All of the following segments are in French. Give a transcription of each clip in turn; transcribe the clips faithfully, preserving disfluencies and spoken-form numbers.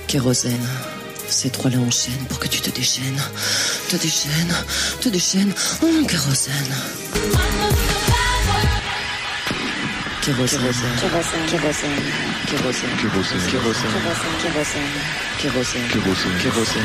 Kérosène. Ces trois-là enchaînent pour que tu te déchaînes. Te déchaînes, te déchaînes. Oh, kérosène. Kérosène. Kérosène. Kérosène. Kérosène. Kérosène. Kérosène. Kérosène. Kérosène. Kérosène. Kérosène.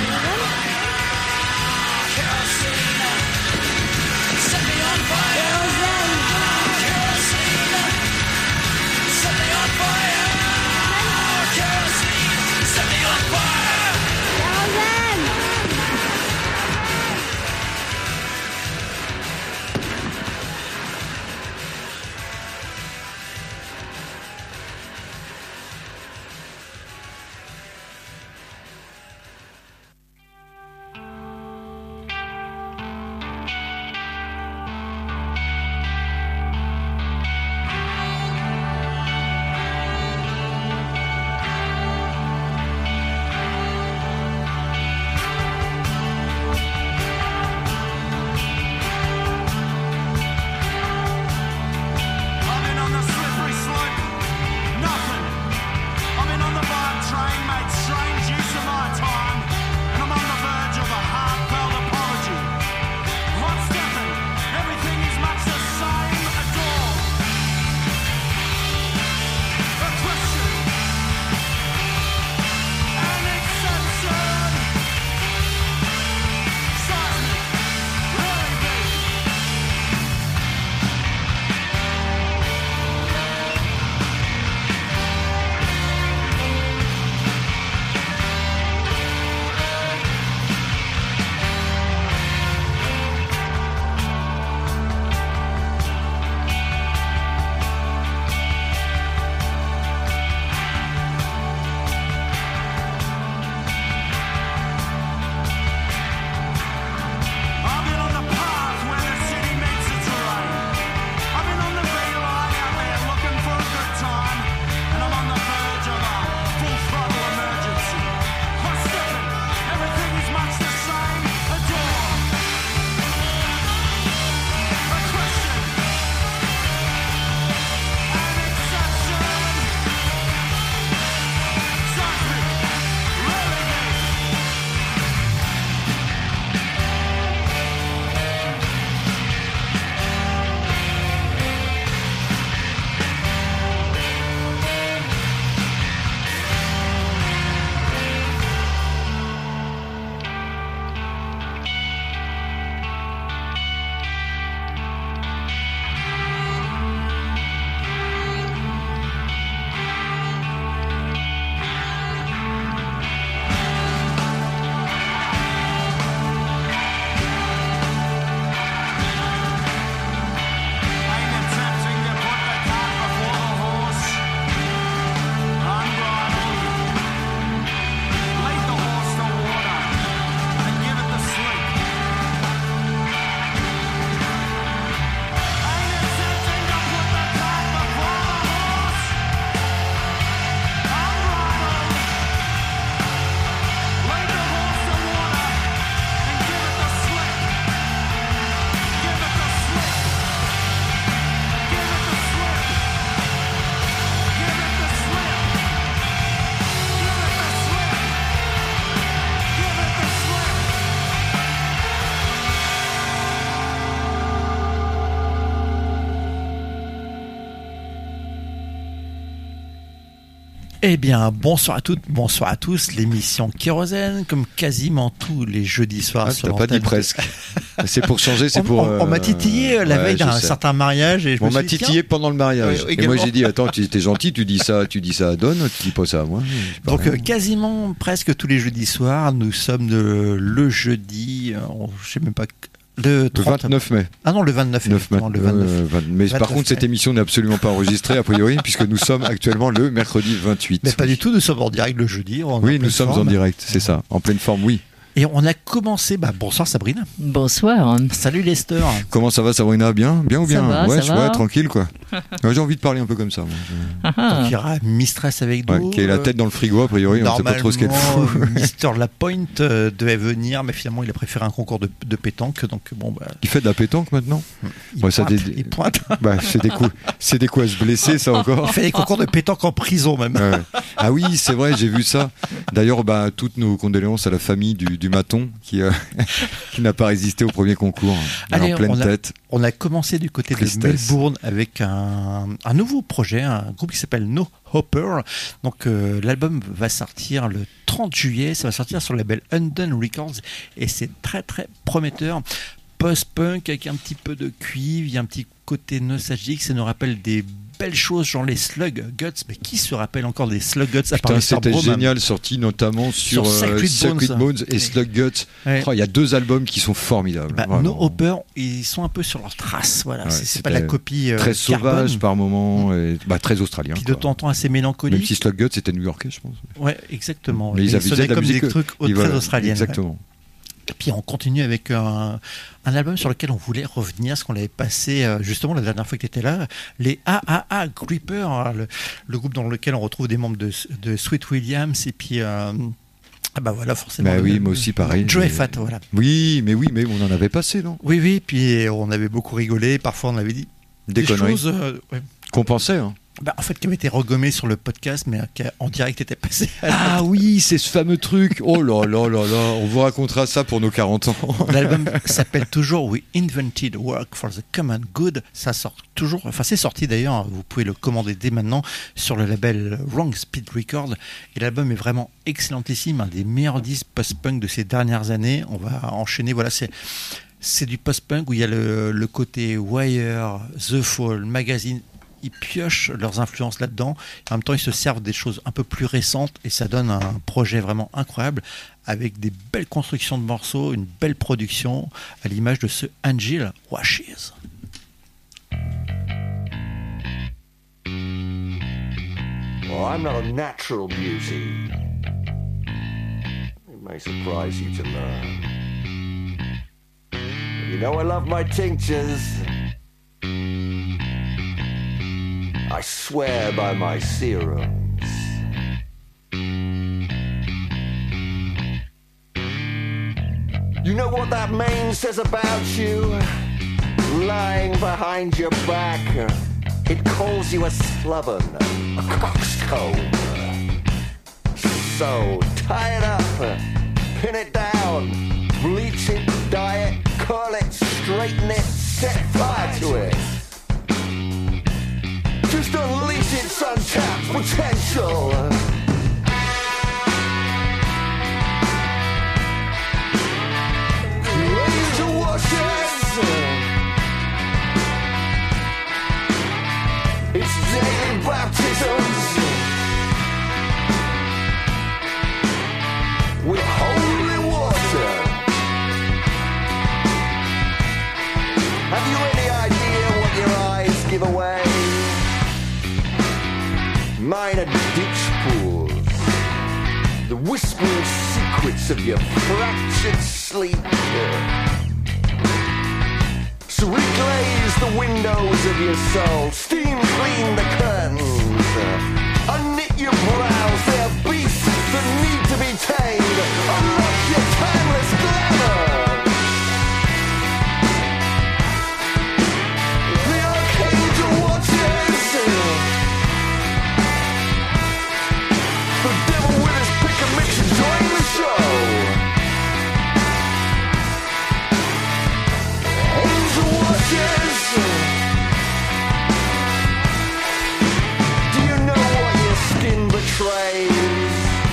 Eh bien, bonsoir à toutes, bonsoir à tous. L'émission Kérosène, comme quasiment tous les jeudis soirs. Ah, sur t'as pas dit presque. C'est pour changer, c'est on, pour. On, euh... on m'a titillé la ouais, veille d'un certain mariage et je on me m'a suis dit, titillé tiens, pendant le mariage. Ouais, et moi j'ai dit attends, tu es gentil, tu dis ça, tu dis ça à Don, tu dis pas ça à moi. Donc euh, quasiment presque tous les jeudis soirs, nous sommes de, le jeudi, euh, je sais même pas. Le, le vingt-neuf mai. Ah non, le vingt-neuf mai. Ma... Le vingt-neuf. Euh, vingt... Mais vingt-neuf par contre, mai. cette émission n'est absolument pas enregistrée, a priori, puisque nous sommes actuellement le mercredi vingt-huit. Mais pas du tout, nous sommes en direct le jeudi. Oui, nous sommes forme. en direct, c'est ça, en pleine forme, oui. Et on a commencé, bah, bonsoir Sabrina. Bonsoir. Salut Lester. Comment ça va Sabrina? Bien? Bien ou bien? Ça va, ouais, ça ouais, va. tranquille quoi. Ouais, j'ai envie de parler un peu comme ça. Moi. Ah, Donc il y aura Mistress avec nous. Ouais, qui a la tête dans le frigo, a priori, on ne sait pas trop ce qu'elle fout. Mister Lapointe euh, devait venir, mais finalement il a préféré un concours de, de pétanque. Donc bon, bah, Il fait de la pétanque maintenant? il, Ouais, ça pointe, dé- il pointe. Bah, c'est des coups, c'est des coups à se blesser, ça encore. Il fait des concours de pétanque en prison même. Ouais. Ah oui, c'est vrai, j'ai vu ça. D'ailleurs, bah, toutes nos condoléances à la famille du, du maton qui, euh, qui n'a pas résisté au premier concours. Allez, en pleine on a, tête. On a commencé du côté Tristesse. de Melbourne avec un, un nouveau projet, un groupe qui s'appelle No Hopper. Donc euh, l'album va sortir le trente juillet, ça va sortir sur le label Undone Records et c'est très très prometteur. Post-punk avec un petit peu de cuivre, il y a un petit côté nostalgique, ça nous rappelle des belles choses genre les Slug Guts, mais qui se rappelle encore des Slug Guts à part Putain, les c'était Starbrom, génial, sorti notamment sur, Sur euh, Sacred Sacred Bones. Bones et Ouais. Slug Guts. Ouais. Oh, il y a deux albums qui sont formidables. Bah, vraiment. No Hopper, ils sont un peu sur leur trace, voilà. Ouais, c'est, c'est pas c'était la copie euh, Très carbone, sauvage par moment, et, bah, très australien. puis de quoi. temps en temps assez mélancolique. Même si Slug Guts était new-yorkais, je pense. Ouais, exactement. Mais ils avaient sonnaient de la comme musique, des trucs Et très voilà, australiennes. Exactement. Et puis on continue avec un, un album sur lequel on voulait revenir, ce qu'on avait passé euh, justement la dernière fois que tu étais là, les A A A Gripper, hein, le, le groupe dans lequel on retrouve des membres de, de Sweet Williams et puis euh, ah bah voilà forcément. Bah le- oui, moi aussi pareil. Joey Mais- Fat, voilà. Oui, mais oui, mais on en avait passé, non? Oui, oui, puis on avait beaucoup rigolé, parfois on avait dit Des, des conneries. choses euh, ouais. Qu'on pensait, hein. Bah, en fait qui avait été regommé sur le podcast, mais qui a- en direct était passé. à la- Ah oui, c'est ce fameux truc. Oh là là là là, on vous racontera ça pour nos quarante ans. L'album s'appelle toujours We Invented Work for the Common Good. Ça sort toujours, enfin c'est sorti d'ailleurs, vous pouvez le commander dès maintenant sur le label Wrong Speed Records. Et l'album est vraiment excellentissime, un des meilleurs disques post-punk de ces dernières années. On va enchaîner, voilà, c'est, c'est du post-punk où il y a le, le côté Wire, The Fall, Magazine. Ils piochent leurs influences là-dedans. En même temps, ils se servent des choses un peu plus récentes et ça donne un projet vraiment incroyable avec des belles constructions de morceaux, une belle production à l'image de ce Angel Washes. Well, I'm not a natural beauty. It may surprise you to learn. But you know I love my tinctures. I swear by my serums. You know what that mane says about you? Lying behind your back. It calls you a sloven, a coxcomb. So tie it up, pin it down, bleach it, dye it, curl it, straighten it, set fire to it. Just unleash its untapped potential. Angel washes. It's daily baptisms with holy water. Have you any idea what your eyes give away? Mine are ditch pools, the whispering secrets of your fractured sleep. So reglaze the windows of your soul, steam clean the curtains, unknit your brows, they are beasts that need to be tamed, unlock your timeless glamour. The archangel watches, the devil with his pick and mix and join the show. Angel watches. Do you know what your skin betrays?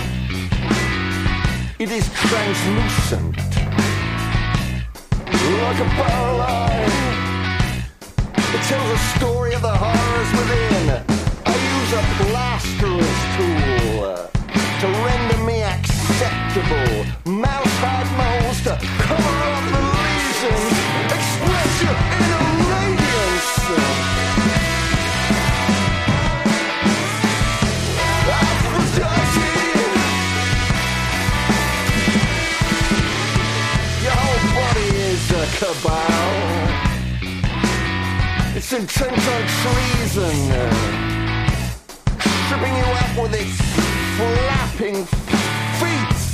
It is translucent, like a barrel eye. It tells a story of the horrors within. I use a plasterer's tool to render me acceptable. Mouse-hard moles to cover up the lesions. Express your inner radiance. Aphrodite. Your whole body is a cabal. It's intent on treason, stripping you up with its flapping feet,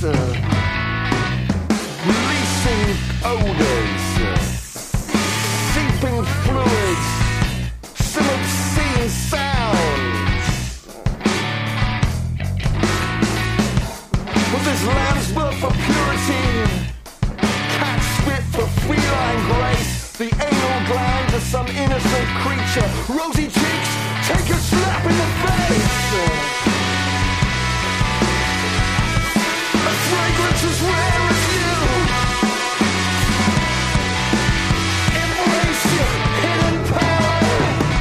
releasing odors, seeping fluids, some obscene sounds. use lamb's blood for purity. Cat spit for feline grace. The anal gland of some innocent creature. Rosy cheeks, take a slap in the face. A fragrance as rare as you. Embrace your hidden power.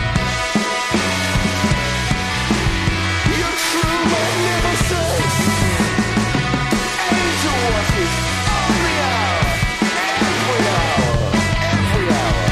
Your true magnificence. Angel watches on the hour. Every hour. Every hour.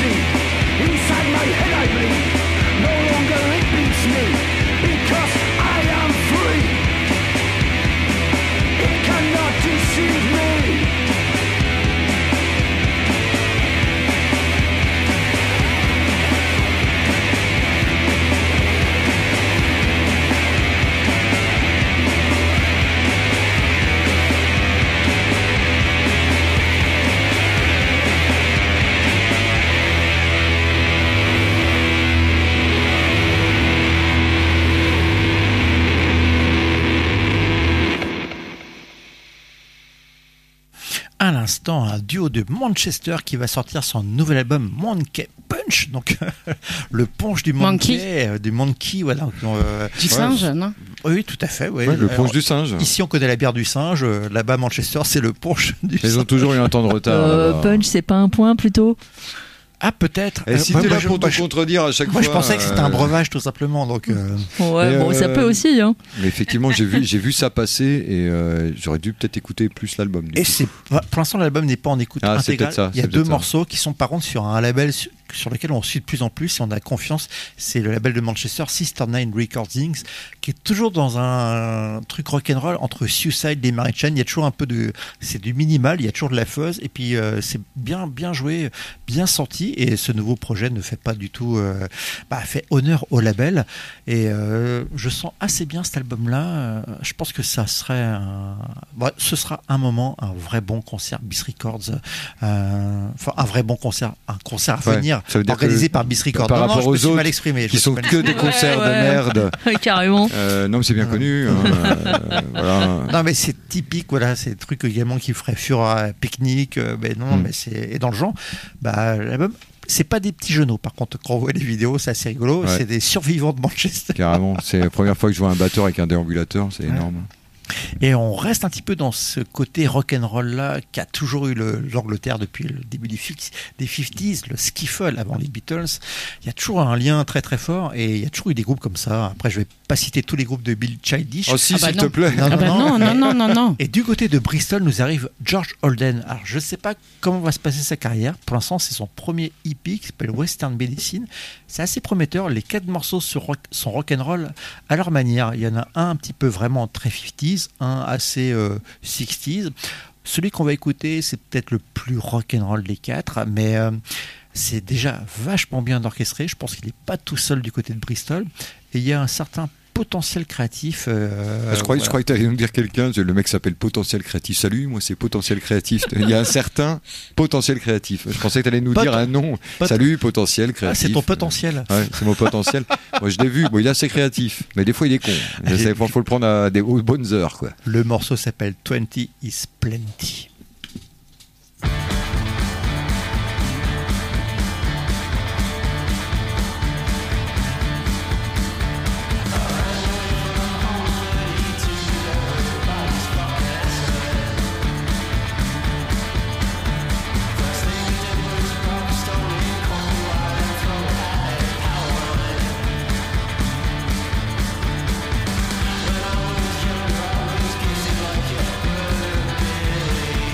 see. Inside my head I mean, no longer it beats me, because I am free. It cannot deceive me. À l'instant, un duo de Manchester qui va sortir son nouvel album Monkey Punch, donc le punch du monkey, Monkey. euh, du monkey, voilà. Euh, Du Ouais. singe, non? oui, tout à fait. Ouais. Ouais, le Alors, punch du singe. Ici, on connaît la bière du singe. euh, Là-bas, Manchester, c'est le punch du Ils singe. ont toujours eu un temps de retard. Euh, là-bas. punch, c'est pas un point plutôt? Ah, peut-être. Et Euh, si moi, t'es moi, là je- pour moi, te je- contredire à chaque Moi, fois. je pensais que c'était un euh, breuvage, tout simplement. Donc, euh, Ouais, Et bon, ça euh, peut aussi, hein. Mais effectivement, j'ai vu, j'ai vu ça passer et euh, j'aurais dû peut-être écouter plus l'album. du et coup. c'est pour l'instant, l'album n'est pas en écoute Ah, c'est intégrale. peut-être ça, Il y a c'est deux peut-être ça. morceaux qui sont par contre sur un label sur, sur lequel on suit de plus en plus et on a confiance. C'est le label de Manchester, Sister Nine Recordings, qui est toujours dans un, un truc rock'n'roll entre Suicide et Mary Chain. Il y a toujours un peu de, c'est du minimal. Il y a toujours de la fuzz et puis euh, c'est bien, bien joué, bien senti. Et ce nouveau projet ne fait pas du tout, euh, bah, fait honneur au label. Et euh, je sens assez bien cet album-là. Euh, je pense que ça serait, un, bon, ce sera un moment, un vrai bon concert Bis Records. Euh, Enfin, un vrai bon concert, un concert à Ouais, venir ça veut dire organisé que par Bis Records. par Non, non, rapport je me aux suis autres mal exprimé. je Qui me suis sont mal que des exprimé. concerts Ouais, de ouais. merde. Carrément. Euh, non, mais c'est bien connu. hein, euh, voilà. Non, mais c'est typique, voilà, c'est des trucs également qui ferait fureur à pique-nique. euh, mais non, Mm. mais c'est et dans le genre. Bah, l'album, c'est pas des petits genoux. Par contre, quand on voit les vidéos, c'est assez rigolo. Ouais. C'est des survivants de Manchester. Carrément. C'est la première fois que je vois un batteur avec un déambulateur. C'est Ouais. énorme. Et on reste un petit peu dans ce côté rock'n'roll là qu'a toujours eu le- l'Angleterre depuis le début des, fix- des cinquantaines, le skiffle avant les Beatles. Il y a toujours un lien très très fort et il y a toujours eu des groupes comme ça. Après, je vais pas citer tous les groupes de Bill Childish. Oh si, Ah bah s'il non. te plaît. Non, Ah bah non, non, non, non, non. Et du côté de Bristol, nous arrive George Holden. Alors, je ne sais pas comment va se passer sa carrière. Pour l'instant, c'est son premier E P qui s'appelle Western Medicine. C'est assez prometteur. Les quatre morceaux sur rock- sont rock'n'roll à leur manière. Il y en a un un petit peu vraiment très cinquantaines, un assez euh, sixties. Celui qu'on va écouter, c'est peut-être le plus rock'n'roll des quatre, mais euh, c'est déjà vachement bien orchestré. Je pense qu'il n'est pas tout seul du côté de Bristol. Et il y a un certain potentiel créatif. euh, Ah, je croyais, je voilà. croyais que tu allais nous dire quelqu'un. Le mec s'appelle Potentiel Créatif. Salut, moi c'est Potentiel Créatif. Il y a un certain potentiel créatif. Je pensais que tu allais nous Pot- dire un nom. pot- Salut, Potentiel Ah, Créatif. c'est ton potentiel. Ouais, c'est mon potentiel. Moi je l'ai vu. Bon, il est assez créatif. Mais des fois il est con. Il faut, faut le prendre à des aux bonnes heures, quoi. Le morceau s'appelle twenty is Plenty. When I was younger, I was gifted like a birthday.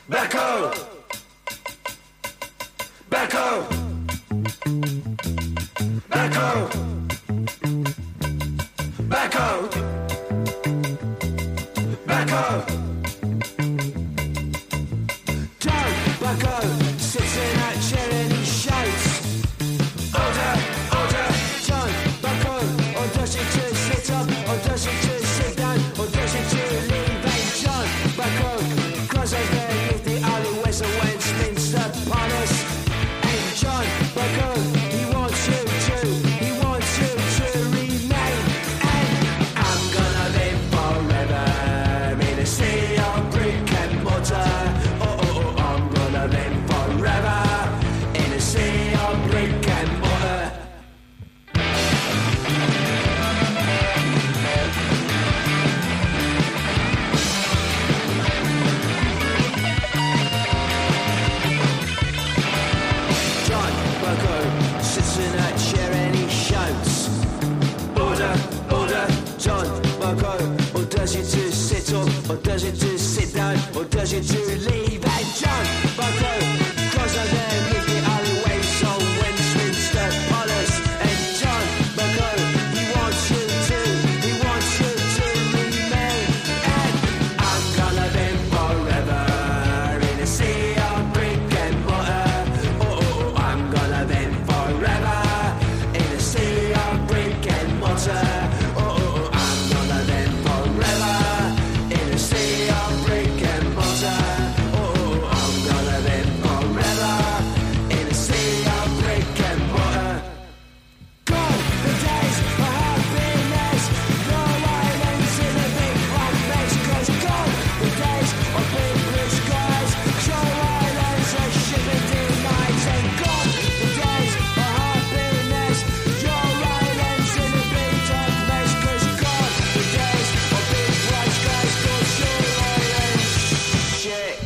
Backo, Backo, Backo, Backo, Backo. John Backo sits in that chair and he shouts, order, order. John Backo, or does he just sit up, or does he just sit down, or does he just lean back? John Backo crosses beneath the alleyways of Westminster Palace. And John Backo, he wants you to, he wants you to remain. And I'm gonna live forever in a sea of brick and mortar. Oh, oh, oh, I'm gonna live forever in a sea of brick and mortar. John Backo sits in that chair and he shouts, order, order. John Backo, or does he just sit up, or does he just sit down, or does he just leave? And John Backo crosses beneath the alleyways of Westminster Palace. And John Backo, he wants you to, he wants you to remain. And I'm gonna live forever in a sea of brick and mortar. Oh, oh, oh, I'm gonna live forever in a sea of brick and mortar. Oh, oh, oh, I'm gonna live forever in a sea of brick and mortar. Oh, oh, oh, I'm gonna live forever in a sea of brick and mortar. Gone the days of happiness, no islands in a big black mess. 'Cause gone the days of big blue skies, show islands of shipping denies. And gone the days of happiness, your islands in a big dark mess. 'Cause gone the days of big bright skies, 'cause your islands shit.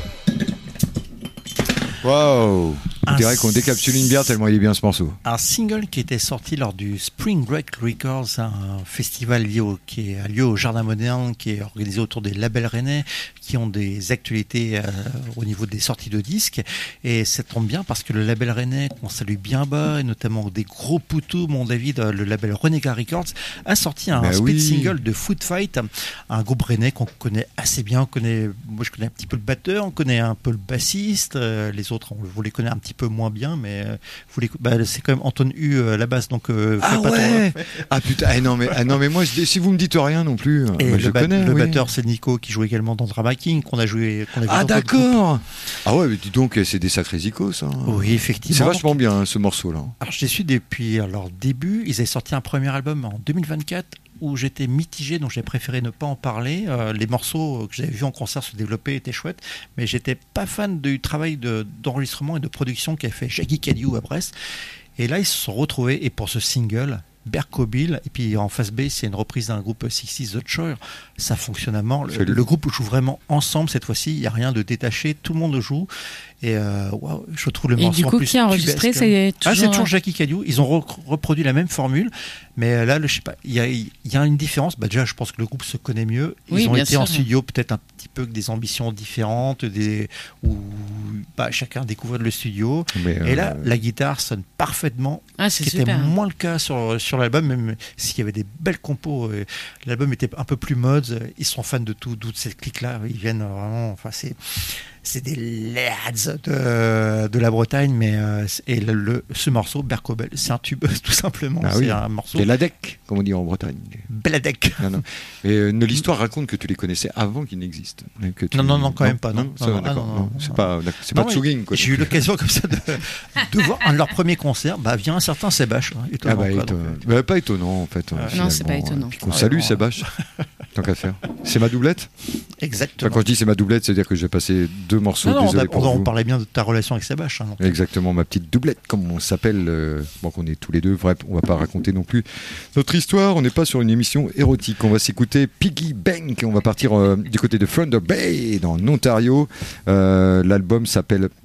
Waouh! On Un dirait qu'on décapsule une bière tellement il est bien ce morceau. Un single qui était sorti lors du Spring Break Records, un festival lié au, qui a lieu au Jardin Moderne, qui est organisé autour des labels rennais, qui ont des actualités euh, au niveau des sorties de disques. Et ça tombe bien parce que le label rennais, qu'on salue bien bas, et notamment des gros poutous, mon David, le label Renega Records, a sorti un Bah speed oui. single de Foot Fight, un groupe rennais qu'on connaît assez bien. On connaît, moi je connais un petit peu le batteur, on connaît un peu le bassiste, euh, les autres, on, vous les connaît un petit peu moins bien, mais euh, vous les, bah, c'est quand même Anton Hu euh, à la basse, donc euh, Ah faites pas ouais. trop- Ah putain, ah non mais ah non mais moi je- si vous me dites rien non plus, Et moi, le, je ba- connais. le oui. batteur, c'est Nico, qui joue également dans Drama King, qu'on a joué. Qu'on a vu Ah dans d'autres d'accord. Ah ouais, mais dis donc, c'est des sacrés icos, hein. groupes. Oui, effectivement. C'est vachement bien hein, ce morceau-là. Alors, je les suis depuis leur début. Ils avaient sorti un premier album en deux mille vingt-quatre où j'étais mitigé, donc j'ai préféré ne pas en parler. Euh, les morceaux que j'avais vus en concert se développer étaient chouettes, mais j'étais pas fan du travail de, d'enregistrement et de production qu'a fait Jackie Cadieux à Brest. Et là, ils se sont retrouvés, et pour ce single, Berko Bill, et puis en face B, c'est une reprise d'un groupe sixties The Choir. Ça fonctionne à mort. Le, Salut. le groupe joue vraiment ensemble cette fois-ci. Il n'y a rien de détaché. Tout le monde joue. Et euh, wow, je trouve le Et morceau du en coup, plus qui a enregistré, tubesque. c'est Ah, c'est toujours. toujours Jackie Cadieux. Ils ont re- reproduit la même formule, mais là, le, je sais pas, il y a, il y a une différence. Bah, déjà, je pense que le groupe se connaît mieux. Ils Oui, ont bien été sûr. en studio, peut-être un petit peu avec des ambitions différentes, des où bah, chacun découvre le studio. Mais, Et euh, là, la guitare sonne parfaitement. Ah, Ce c'est qui était super. moins le cas sur, sur l'album, même s'il y avait des belles compos. euh, L'album était un peu plus mode. Ils sont fans de tout, d'où cette clique-là. Ils viennent vraiment. Enfin, c'est. C'est des lads de, de la Bretagne, mais euh, et le, le- ce morceau, Berkobel, c'est un tube, tout simplement. Ah c'est oui. un morceau C'est la deck, comme on dit en Bretagne. Beladec. Non, non. Mais euh, ne- l'histoire raconte que tu les connaissais avant qu'ils n'existent. Que tu- Non, non, non, quand même pas, non. ça Non, va, non, d'accord. ah, non, non, c'est non. pas, d'accord, c'est Non, pas Tsugging, quoi. J'ai eu l'occasion comme ça de, de voir un de leurs premiers concerts. Bah, vient un certain Sébache. hein, Ah étonnant, bah, quoi, éton- donc, euh, bah, pas étonnant en fait. euh, Non, finalement, c'est pas euh, étonnant. Puis qu'on Ouais, salue bon, Sébache, tant qu'à faire. C'est ma doublette. Enfin, Exactement. quand je dis c'est ma doublette, c'est-à-dire que j'ai passé deux morceaux. Non, non, on, désolé a- pour on, vous. on parlait bien de ta relation avec Sébache. hein, donc. Exactement, ma petite doublette, comme on s'appelle. euh, bon, qu'on est tous les deux. Bref, on va pas raconter non plus notre histoire. On n'est pas sur une émission érotique. On va s'écouter Piggy Bank. On va partir euh, du côté de Thunder Bay, dans l'Ontario. Euh, L'album s'appelle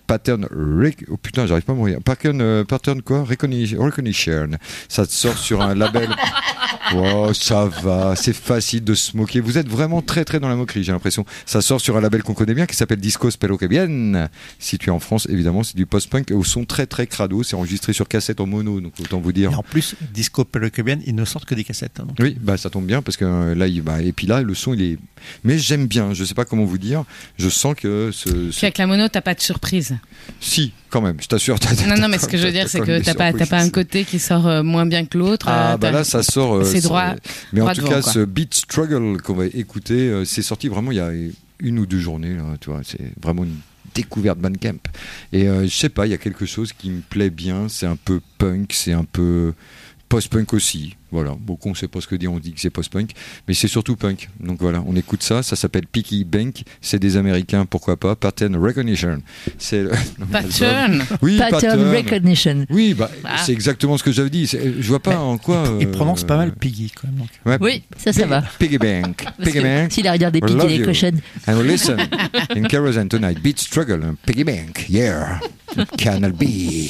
Pattern Rec- oh putain, j'arrive pas à mourir. Pattern, euh, pattern quoi Recognition. Recognition. Ça sort sur un label. Oh, ça va, c'est facile de se moquer. Vous êtes vraiment très très dans la moquerie, j'ai l'impression. Ça sort sur un label qu'on connaît bien qui s'appelle Disco Spero que bien. Situé en France, évidemment, c'est du post-punk au son très très crado. C'est enregistré sur cassette en mono, donc autant vous dire. Et en plus, Disco Peloquebian, ils ne sortent que des cassettes. hein, donc. Oui, bah ça tombe bien parce que euh, là, il, bah, et puis là, le son il est. Mais j'aime bien. Je sais pas comment vous dire. Je sens que ce. Puis ce... avec la mono, t'as pas de surprise. Si, quand même. Je t'assure. T'as, Non, non, mais ce que je veux dire, c'est que t'as pas, t'as pas un côté qui sort euh, moins bien que l'autre. Ah euh, bah t'as- là ça sort. euh, c'est ça- droit. Mais en droit tout devant, cas, quoi. ce Beat Struggle qu'on va écouter, euh, c'est sorti vraiment il y a une ou deux journées. Là, tu vois, c'est vraiment une découverte Bandcamp. Et euh, je sais pas, il y a quelque chose qui me plaît bien. C'est un peu punk, c'est un peu post-punk aussi. Voilà. Bon, on sait pas ce que dire, on dit que c'est post-punk, mais c'est surtout punk. Donc voilà, on écoute ça. Ça s'appelle Piggy Bank. C'est des Américains, pourquoi pas. Pattern Recognition. C'est le... Pattern. Oui, Pattern Recognition. Oui, bah, Ah. c'est exactement ce que j'avais dit. C'est- Je vois pas en quoi. Il euh, prononce pas mal Piggy quand même. Donc. Ouais. Oui, ça, ça va. Piggy Bank. Parce Piggy que Bank. s'il a regardé We Piggy love les you. cochonnes. And listen in Kerosene tonight. Beat Struggle. Piggy Bank. Yeah. Canal B.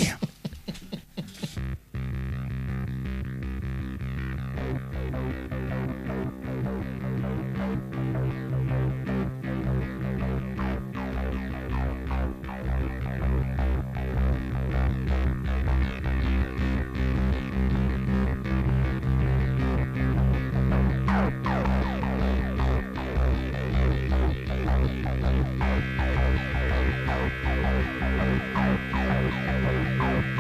Thank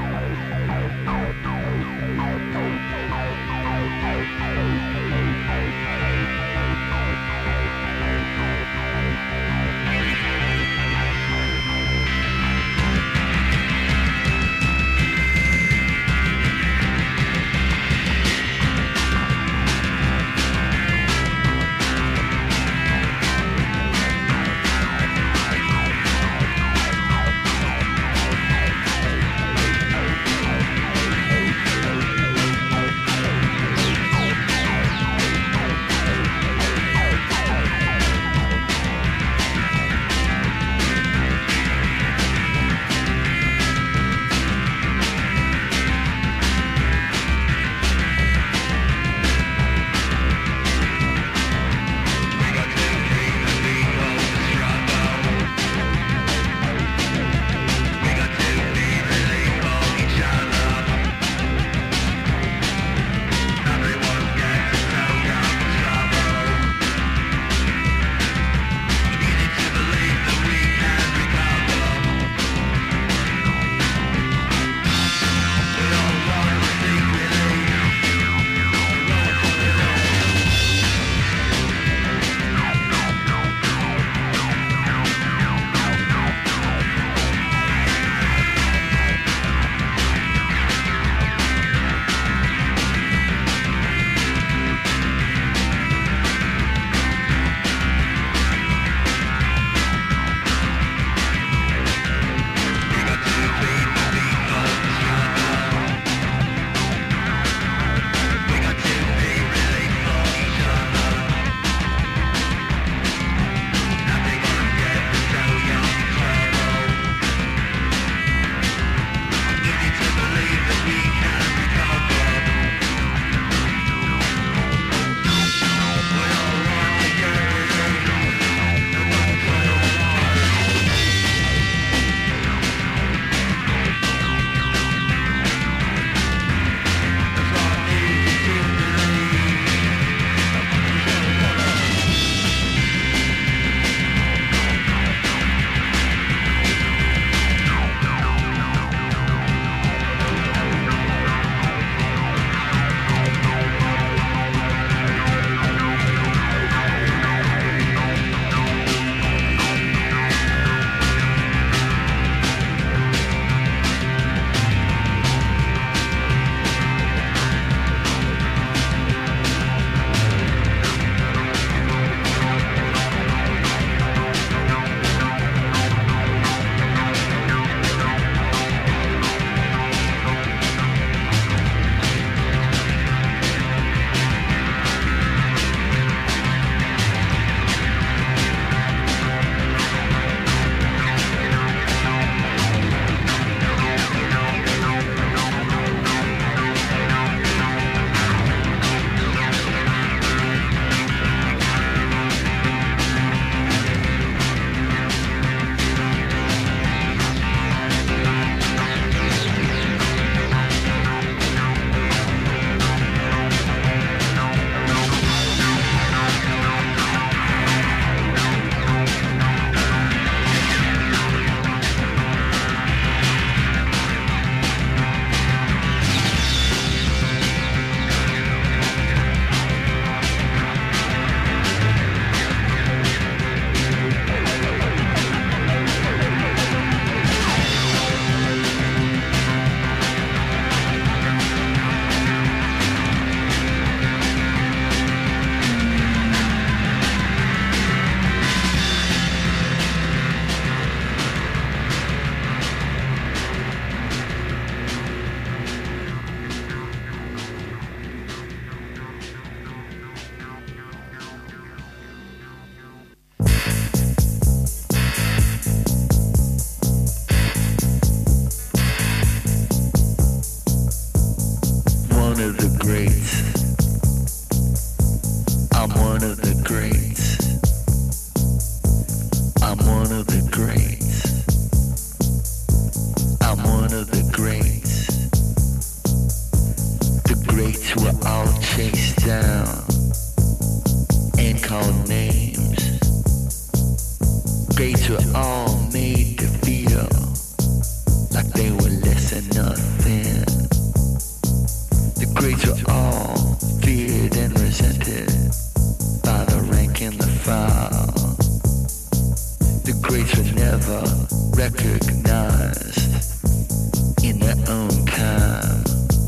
recognized in their own time.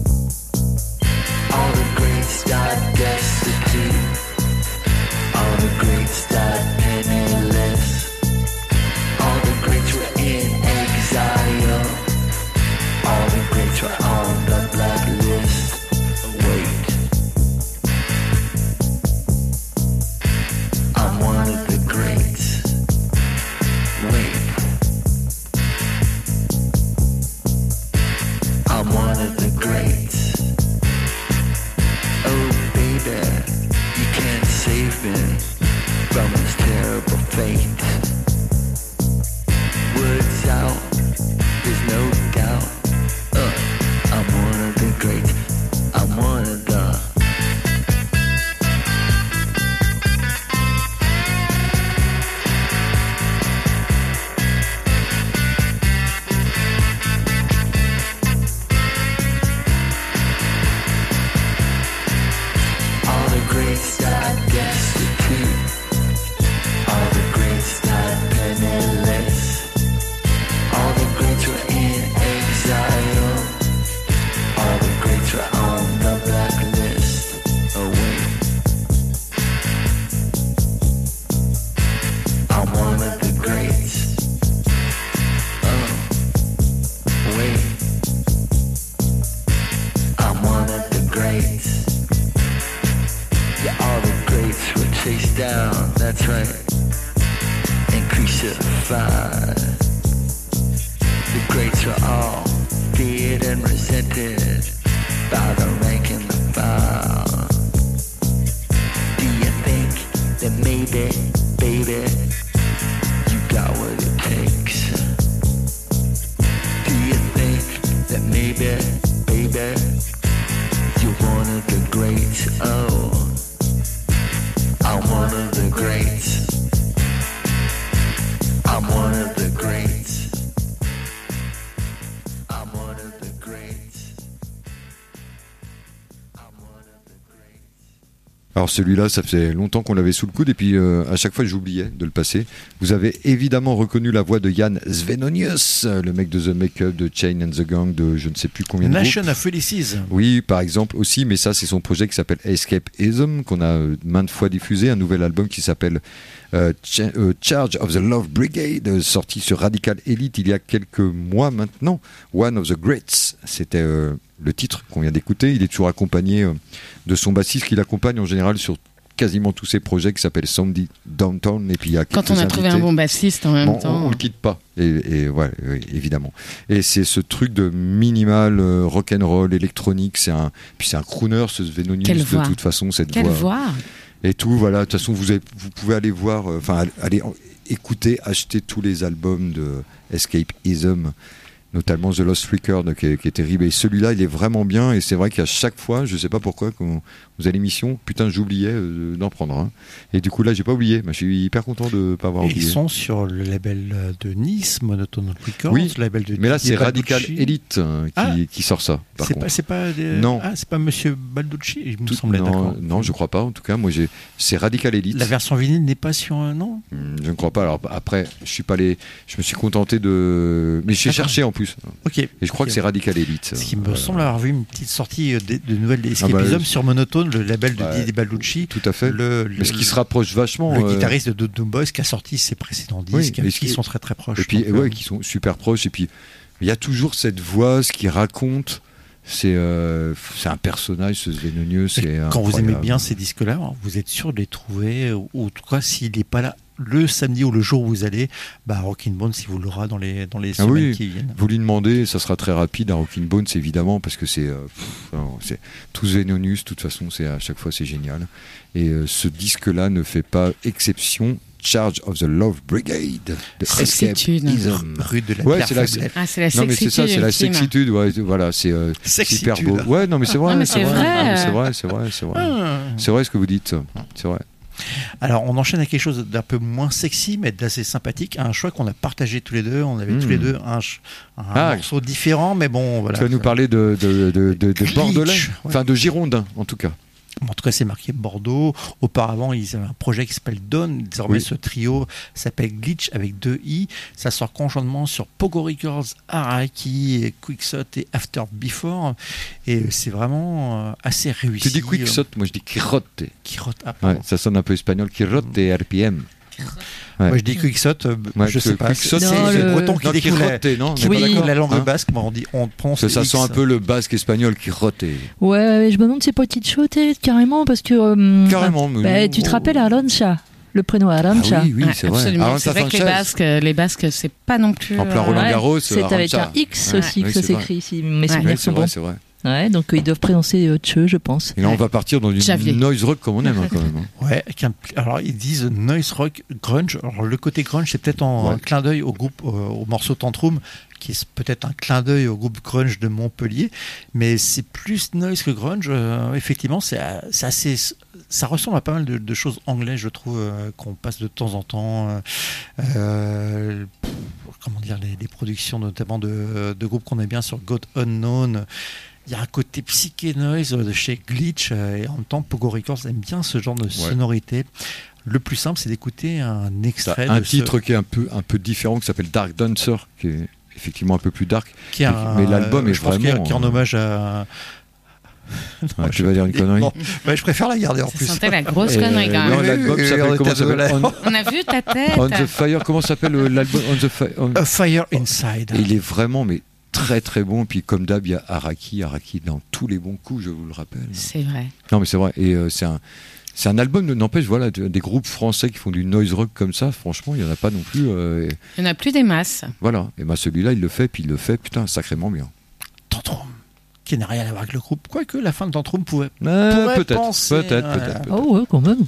All the greats died destitute. All the greats died penniless. All the greats were in exile. All the greats were on the blacklist. Wait, I'm one of the greats. Wait, I'm one of the greats. Oh baby, you can't save me from this terrible fate. Words out, there's no doubt. Uh, I'm one of the greats. I'm one of the. All the greats died destitute. All the greats died penniless. All the greats were in exile. All the greats were on the blacklist. Oh wait, I'm one of the greats. Oh wait, I'm one of the greats. Yeah, all the greats were chased down, that's right, and crucified. The greats were all feared and resented by the rank and the file. Do you think that maybe, baby, you got what it takes? Do you think that maybe, baby, you're one of the greats? Oh, I'm one of the greats. I'm one of the greats. I'm one of the greats. I'm one of the greats. Alors celui-là, ça faisait longtemps qu'on l'avait sous le coude et puis euh, à chaque fois j'oubliais de le passer. Vous avez évidemment reconnu la voix de Jan Svenonius, le mec de The Make-up, de Chain and the Gang, de je ne sais plus combien de Nation groupes. of Ulysses. Oui, par exemple aussi, mais ça c'est son projet qui s'appelle Escapeism, qu'on a euh, maintes fois diffusé, un nouvel album qui s'appelle euh, Ch- euh, Charge of the Love Brigade, euh, sorti sur Radical Elite il y a quelques mois maintenant. One of the Greats, c'était euh, le titre qu'on vient d'écouter. Il est toujours accompagné euh, de son bassiste qui l'accompagne en général sur quasiment tous ses projets, qui s'appelle Sandy Downtown. Et puis il y a Quand on a trouvé un bon bassiste en même bon, temps. on, on le quitte pas, et, et ouais, oui, évidemment. Et c'est ce truc de minimal euh, rock'n'roll électronique. C'est un, puis c'est un crooner, ce Svenonius. Quelle de voix. toute façon, cette Quelle voix. voix. Et tout, voilà. De toute façon, vous, avez, vous pouvez aller voir, enfin, euh, aller écouter, acheter tous les albums de Escapeism, notamment The Lost Record, qui est, qui est terrible. Et celui-là, il est vraiment bien. Et c'est vrai qu'à chaque fois, je sais pas pourquoi, quand vous à l'émission, putain, j'oubliais euh, d'en prendre un. Et du coup, là, j'ai pas oublié. Bah, je suis hyper content de pas avoir Et oublié. ils sont sur le label de Nice, Monotone Records, Oui, le label de mais là, Didier c'est Radical Balducci. Elite euh, qui, Ah. qui sort ça. Par C'est contre. pas, c'est pas des- Non. Ah, c'est pas Monsieur Balducci, il me Tout- semblait, non, d'accord. non, je crois pas. En tout cas, moi, j'ai. C'est Radical Elite. La version vinyle n'est pas sur un nom. Hum, Je ne crois pas. Alors après, je suis pas allé. Je me suis contenté de. Mais j'ai D'accord. cherché en plus. Ok. Et je crois Ok. que c'est Radical Elite. Ce qui me Voilà. semble avoir vu une petite sortie euh, de, de nouvelles Escapeism Ah bah, sur Monotone, le label de bah, Didier Balducci. Tout à fait. Le, le- Mais ce qui se rapproche vachement. le euh, guitariste de Doom Boys qui a sorti ses précédents Oui, disques, mais qui ce qui- sont très très proches. Et puis, Donc, ouais, euh, qui sont super proches. Et puis, il y a toujours cette voix, ce qui raconte. C'est euh, c'est un personnage, ce Svenonius. et quand vous aimez bien ces disques-là, vous êtes sûr de les trouver, ou en tout cas s'il n'est pas là le samedi ou le jour où vous allez, bah, Rockin' Bones, il vous l'aura dans les, dans les Ah semaines oui, qui viennent. vous lui demandez, ça sera très rapide à Rockin' Bones évidemment, parce que c'est, euh, pff, non, c'est tout Svenonius, de toute façon, c'est à chaque fois c'est génial. Et euh, ce disque-là ne fait pas exception. Charge of the Love Brigade de Sexitude. Escapeism. Rue de la Ouais, Pierre c'est la- Faiblette. Ah, c'est la Non mais c'est sexitude ça, c'est la ultime. sexitude, ouais, voilà, c'est euh, Sexitude. super beau. Ouais, non mais c'est vrai, mais c'est vrai. Ah, mais c'est vrai, c'est vrai, c'est vrai. Ah. C'est vrai ce que vous dites, c'est vrai. Alors, on enchaîne à quelque chose d'un peu moins sexy, mais d'assez sympathique. Un choix qu'on a partagé tous les deux. On avait Mmh. tous les deux un, ch- un Ah. morceau différent, mais bon, voilà. Tu vas nous parler de, de, de, de, de Glitch, Bordelais, ouais. enfin de Girondins en tout cas. En tout cas, c'est marqué Bordeaux. Auparavant, ils avaient un projet qui s'appelle Dawn. Désormais, Oui. ce trio s'appelle Glitch avec deux i. Ça sort conjointement sur Pogo Records, Araki, Quickshot et After Before. Et c'est vraiment euh, assez réussi. Tu dis Quickshot, moi je dis Quirote. Quirote, ah, pardon. Ouais, ça sonne un peu espagnol. Quirote et R P M. Ouais. Moi, je dis Quickshot, euh, Ouais, je sais pas. Quickshot, c'est Non, c'est le- le breton qui Non, découvre la, Quirote, non, on qui est pas découvre d'accord, la langue hein. basque. Moi, on dit, on prononce Parce que ça X. sent un peu le basque espagnol Quirote. Ouais, je me demande si c'est pas Quichote carrément parce que. euh, Carrément. mais- bah, tu te rappelles Arantxa, le prénom Arantxa. Ah oui, oui, Ouais, c'est vrai. absolument. Arantxa C'est vrai que les Sanchez. Basques, euh, les Basques, c'est pas non plus. En plein euh, Roland Ouais, Garros, c'est avec Arantxa. un X Ouais. aussi que Oui, ça c'est vrai. s'écrit, si mes Ouais. souvenirs Oui, sont c'est vrai, bons. c'est vrai. Ouais, donc euh, ils doivent prononcer euh, Tche, je pense. Et là, on Ouais. va partir dans une Javier. noise rock comme on aime hein, quand même. hein. Ouais, avec un- alors ils disent noise rock grunge. Alors le côté grunge, c'est peut-être en Ouais. un clin d'œil au groupe, euh, au morceau Tantrum, qui est peut-être un clin d'œil au groupe grunge de Montpellier, mais c'est plus noise que grunge. euh, effectivement, c'est a- c'est assez, ça ressemble à pas mal de, de choses anglaises, je trouve, euh, qu'on passe de temps en temps. euh, euh, pff, comment dire, les, les productions notamment de, de groupes qu'on aime bien sur God Unknown. Il y a un côté psyché noise de chez Glitch euh, et en même temps Pogo Records aime bien ce genre de sonorité. Le plus simple, c'est d'écouter un extrait un de titre ce, qui est un peu, un peu différent, qui s'appelle Dark Dancer, qui est effectivement un peu plus dark. qui est un- mais l'album est je pense qu'il y a- vraiment, qui est en euh, hommage à. Ouais, tu vas dire une connerie. Non, ouais, je préfère la garder en Ça plus. sentait la grosse Et, connerie quand non, même. l'album Oui, oui, s'appelle on comment était ça s'appelle là. On, On a vu ta tête. On the Fire, comment s'appelle euh, l'album On the Fire on- A Fire Inside. Et il est vraiment mais très très bon. Puis comme d'hab, il y a Araki, Araki dans tous les bons coups, je vous le rappelle. C'est vrai. Non mais c'est vrai. Et euh, c'est un c'est un album, n'empêche, voilà, de- des groupes français qui font du noise rock comme ça, franchement, il n'y en a pas non plus. euh, et, Il n'y en a plus des masses. voilà. Et ben celui-là, il le fait, puis il le fait, putain, sacrément bien. Tantrum, qui n'a rien à voir avec le groupe. Quoique la fin de Tantrum pouvait. Euh, Pourrait peut-être, penser, peut-être, ouais. peut-être, peut-être. Oh ouais, quand même.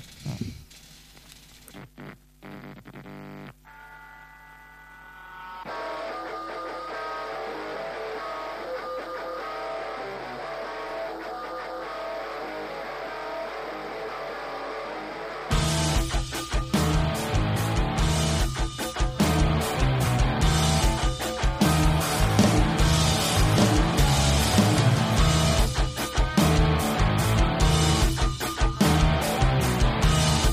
Thank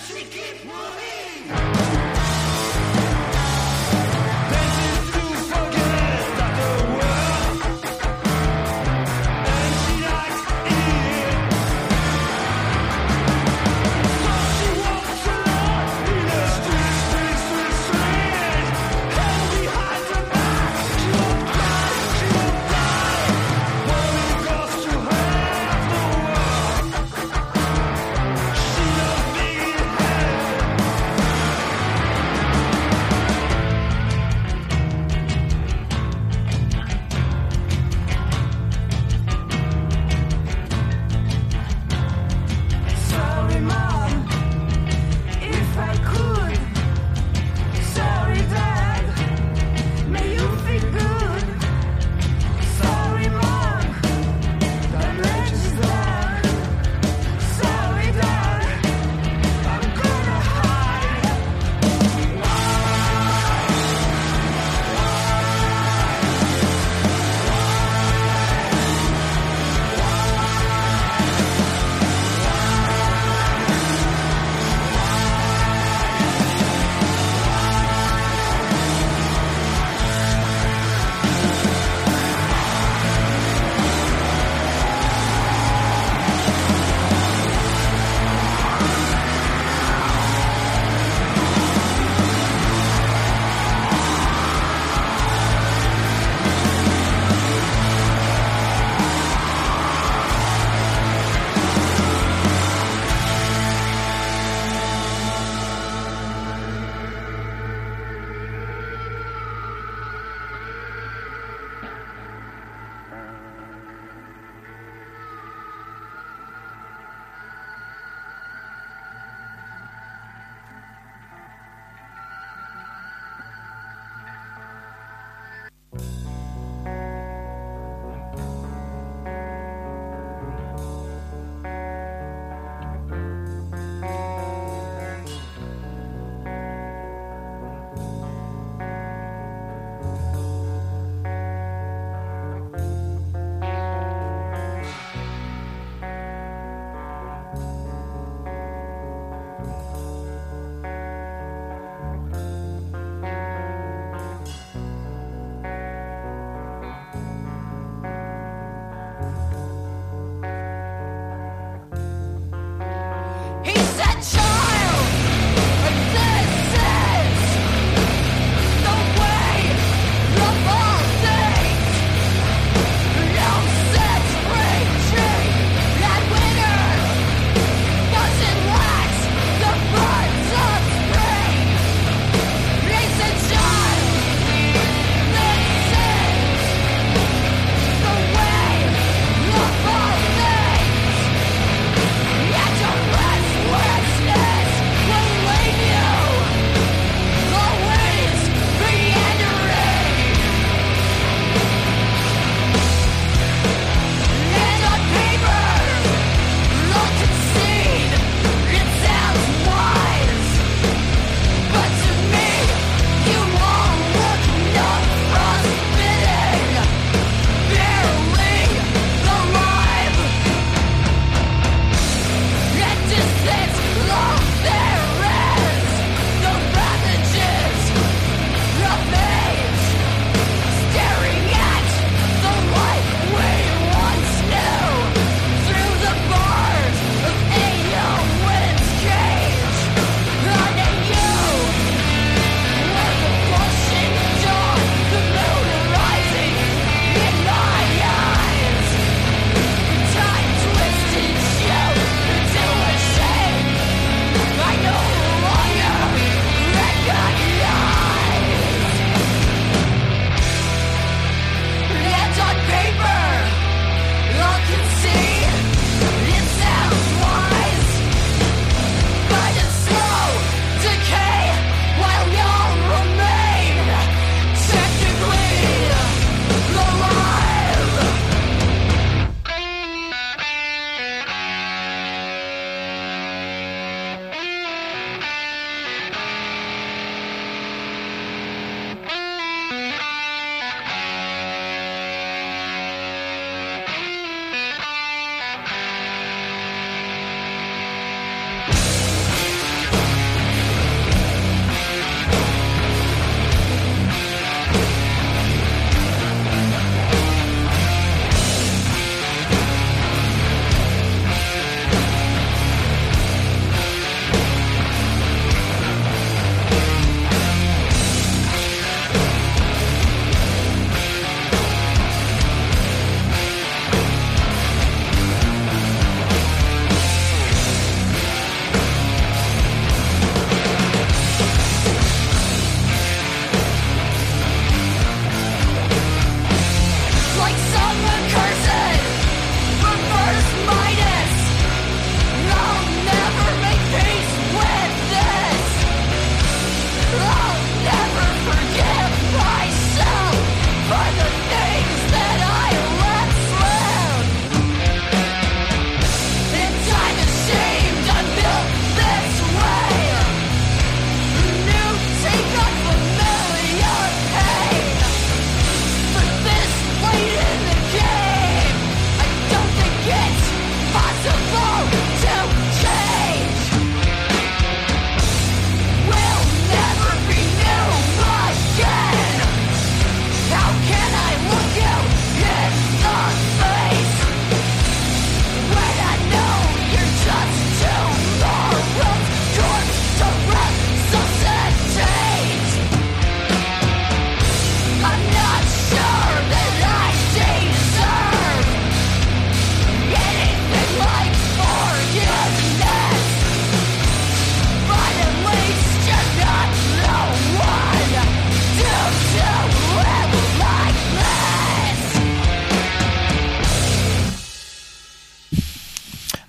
She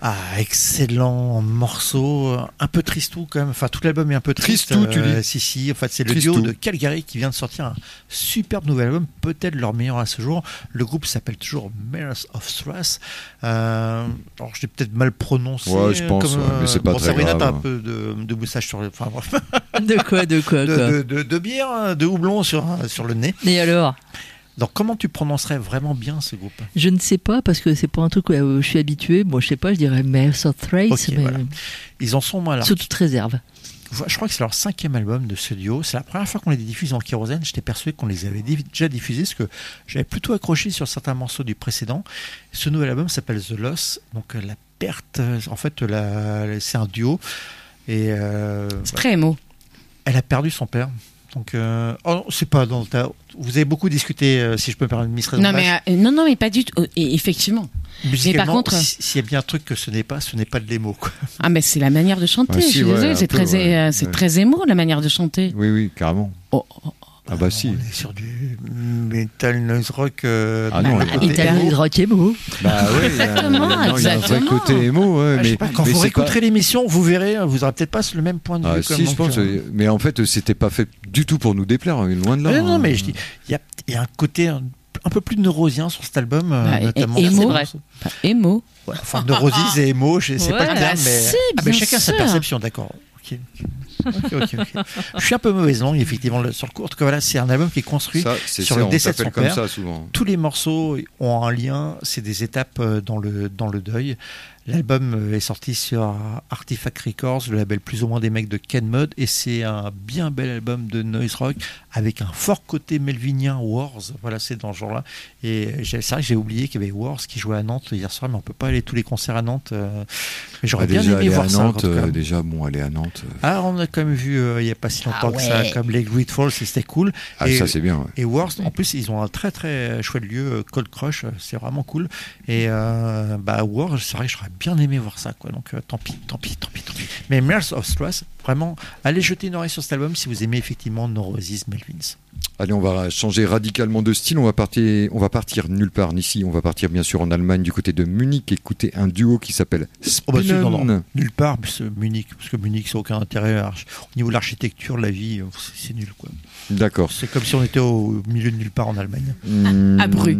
Ah, excellent morceau, un peu tristou quand même. Enfin, tout l'album est un peu triste. Tristou, tu dis. Si, si. En fait, c'est le Tristou. duo de Calgary qui vient de sortir un superbe nouvel album, peut-être leur meilleur à ce jour. Le groupe s'appelle toujours Mayors of Thrash. Euh, alors, je l'ai peut-être mal prononcé. Ouais, je pense, comme, ouais, mais c'est pas bon, très Sabrina, grave. t'as un peu de, de moustache sur le. Enfin, bref. De quoi, de quoi, De, quoi. de, de, de bière, hein, de houblon sur, sur le nez. Et alors? Donc, comment tu prononcerais vraiment bien ce groupe? Je ne sais pas, parce que c'est pas un truc où je suis habitué. Moi, je sais pas, je dirais Mayors of Thrash, Ok, mais voilà. Ils en sont moins là. sous toute réserve. Je crois que c'est leur cinquième album de ce duo. C'est la première fois qu'on les diffuse en kérosène. J'étais persuadé qu'on les avait déjà diffusés parce que j'avais plutôt accroché sur certains morceaux du précédent. Ce nouvel album s'appelle The Loss, donc euh, la perte. euh, En fait, la, c'est un duo. Et euh, C'est très émo. elle a perdu son père. Donc, euh, oh, c'est pas dans le tas. Vous avez beaucoup discuté, euh, si je peux me permettre, Miss Raison Non Vache. mais, euh, non, non, mais pas du tout. Et effectivement. Musicalement, mais par contre- si- s'il y a bien un truc que ce n'est pas, ce n'est pas de l'émo, quoi. Ah, mais c'est la manière de chanter. Ah, si, je suis ouais, désolée, un c'est peu, très, ouais. euh, c'est Ouais. très émo, la manière de chanter. Oui, oui, carrément. Oh, oh, Ah bah si. On est sur du metal noise rock. Euh, Ah de non, le il- côté Italien émo. rock émo. Bah oui, il y a, Exactement, non, il y a un vrai exactement. côté émo, ouais, Ah, je sais mais, pas, quand mais vous c'est réécouterez pas- l'émission, vous verrez, vous n'aurez peut-être pas le même point de vue. Ah, comme si, je donc, pense. euh, euh, Mais en fait, c'était pas fait du tout pour nous déplaire, hein, loin de là. Ah, non, hein. mais je dis, il y a, il y a un côté un, un peu plus neurosien sur cet album, euh, Bah, et- notamment. et- émo. C'est vrai. Pas émo. Ouais, enfin, neurosis et émo, je- c'est pas le Ouais, terme, bah, mais, si, ah, mais bien chacun sa sûr. perception, d'accord. Ok. Ok, ok, ok. Je suis un peu mauvaise langue, effectivement, le- sur le coup. En tout cas, voilà, c'est un album qui est construit Ça, c'est sur ça, le on décès de s'appelle son comme père. ça souvent. Tous les morceaux ont un lien, c'est des étapes euh, dans le, dans le deuil. L'album euh, est sorti sur Artifact Records, le label plus ou moins des mecs de Ken Mod, et c'est un bien bel album de noise rock avec un fort côté melvinien, Wars. Voilà, c'est dans ce genre-là. Et j'ai- c'est vrai que j'ai oublié qu'il y avait Wars qui jouait à Nantes hier soir, mais on peut pas aller tous les concerts à Nantes. euh, mais j'aurais Bah, bien déjà, aimé aller voir à ça. en Nantes, tout cas. euh, déjà, bon, aller à Nantes. euh, Ah, on a quand même vu euh, il y a pas si longtemps Ah que ça, ouais. comme les Great Falls, et c'était cool. Ah, Et- ça, c'est bien. Ouais. Et Wars, en plus, ils ont un très très chouette lieu, euh, Cold Crush, euh, c'est vraiment cool. Et euh, bah, Wars, c'est vrai que j'aurais bien aimé voir ça, quoi. Donc euh, tant pis, tant pis, tant pis, tant pis. Mais Mayors of Thrash, vraiment, allez jeter une oreille sur cet album si vous aimez effectivement Neurosis Melvins. Allez, on va changer radicalement de style. On va partir, on va partir nulle part ici. On va partir bien sûr en Allemagne, du côté de Munich, écouter un duo qui s'appelle Oh bah, c'est- non, Spinnen. non, nulle part, mais c'est Munich, parce que Munich, c'est aucun intérêt. Arch- Au niveau de l'architecture, la vie, euh, c'est c'est nul, quoi. D'accord. C'est comme si on était au milieu de nulle part en Allemagne. Mmh, À Bru.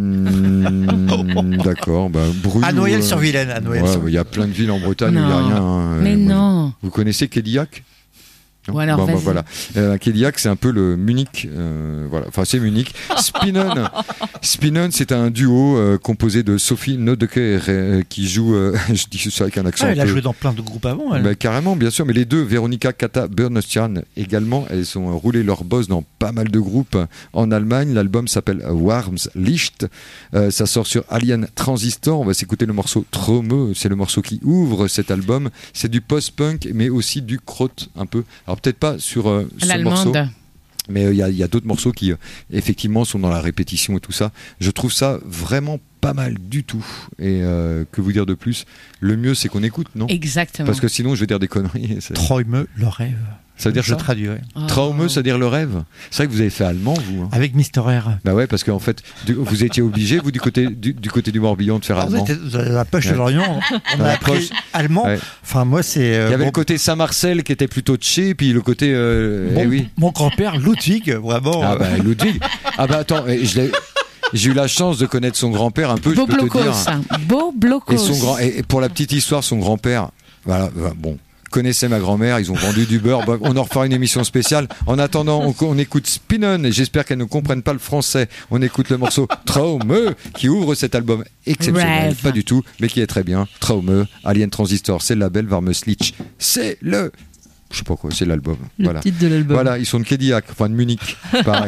D'accord. Bah, Bru. À Noyelles-sur-Vilaine, à Il Noyelles-sur- y a plein de villes en Bretagne où il n'y a Non. rien. hein. Mais Euh, moi, non. Vous connaissez Kédiac? Non Ou alors, Bon, bah, vas-y. voilà. Euh, Kédiac, c'est un peu le Munich. euh, voilà. Enfin, c'est Munich. Spinnen. Spinnen, c'est un duo euh, composé de Sophie Nodeker euh, qui joue. euh, je dis ça avec un accent. Ah, un elle a peu- joué dans plein de groupes avant, elle. Bah, carrément, bien sûr, mais les deux, Veronika Kata Bernstein également, elles ont roulé leur boss dans pas mal de groupes en Allemagne. L'album s'appelle Warms Licht. Euh, ça sort sur Alien Transistor. On va s'écouter le morceau Trome. C'est le morceau qui ouvre cet album. C'est du post-punk, mais aussi du krauth un peu. Alors peut-être pas sur euh, ce morceau. L'allemande. Mais il euh, y a, y a d'autres morceaux qui, euh, effectivement, sont dans la répétition et tout ça. Je trouve ça vraiment pas mal du tout. Et euh, que vous dire de plus? Le mieux, c'est qu'on écoute, non? Exactement. Parce que sinon, je vais dire des conneries. C'est- Träume, le rêve. Ça veut dire Je ça traduirai. Oh. Traumeux, c'est-à-dire le rêve. C'est vrai que vous avez fait allemand, vous. hein. Avec Mister R. Bah ouais, parce qu'en fait, du- vous étiez obligé, vous, du côté du, du côté du Morbihan, de faire Ah, vous, allemand. êtes- vous avez la poche de Ouais. l'Orient. On Dans a la appris poche. allemand. Ouais. Enfin, moi, c'est. euh, Il y avait mon, le côté Saint-Marcel qui était plutôt tché, puis le côté. euh, mon- eh oui. mon grand-père, Ludwig, vraiment. Ah euh, bah Ludwig. Ah bah attends, eh, je l'ai- j'ai eu la chance de connaître son grand-père un peu, je Beau peux te blocos. dire. Beau blocos. Et son grand, et et pour la petite histoire, son grand-père, voilà, voilà, bon, connaissait ma grand-mère, ils ont vendu du beurre. Bref, on en refera une émission spéciale. En attendant, on, on écoute Spinnen, et j'espère qu'elle ne comprenne pas le français. On écoute le morceau Traume qui ouvre cet album exceptionnel, Rêve. pas du tout, mais qui est très bien. Traume, Alien Transistor, c'est le label, Warmes Licht, c'est le, je sais pas quoi, c'est l'album. Le Voilà. titre de l'album. Voilà, ils sont de Kédiac, enfin de Munich, pareil.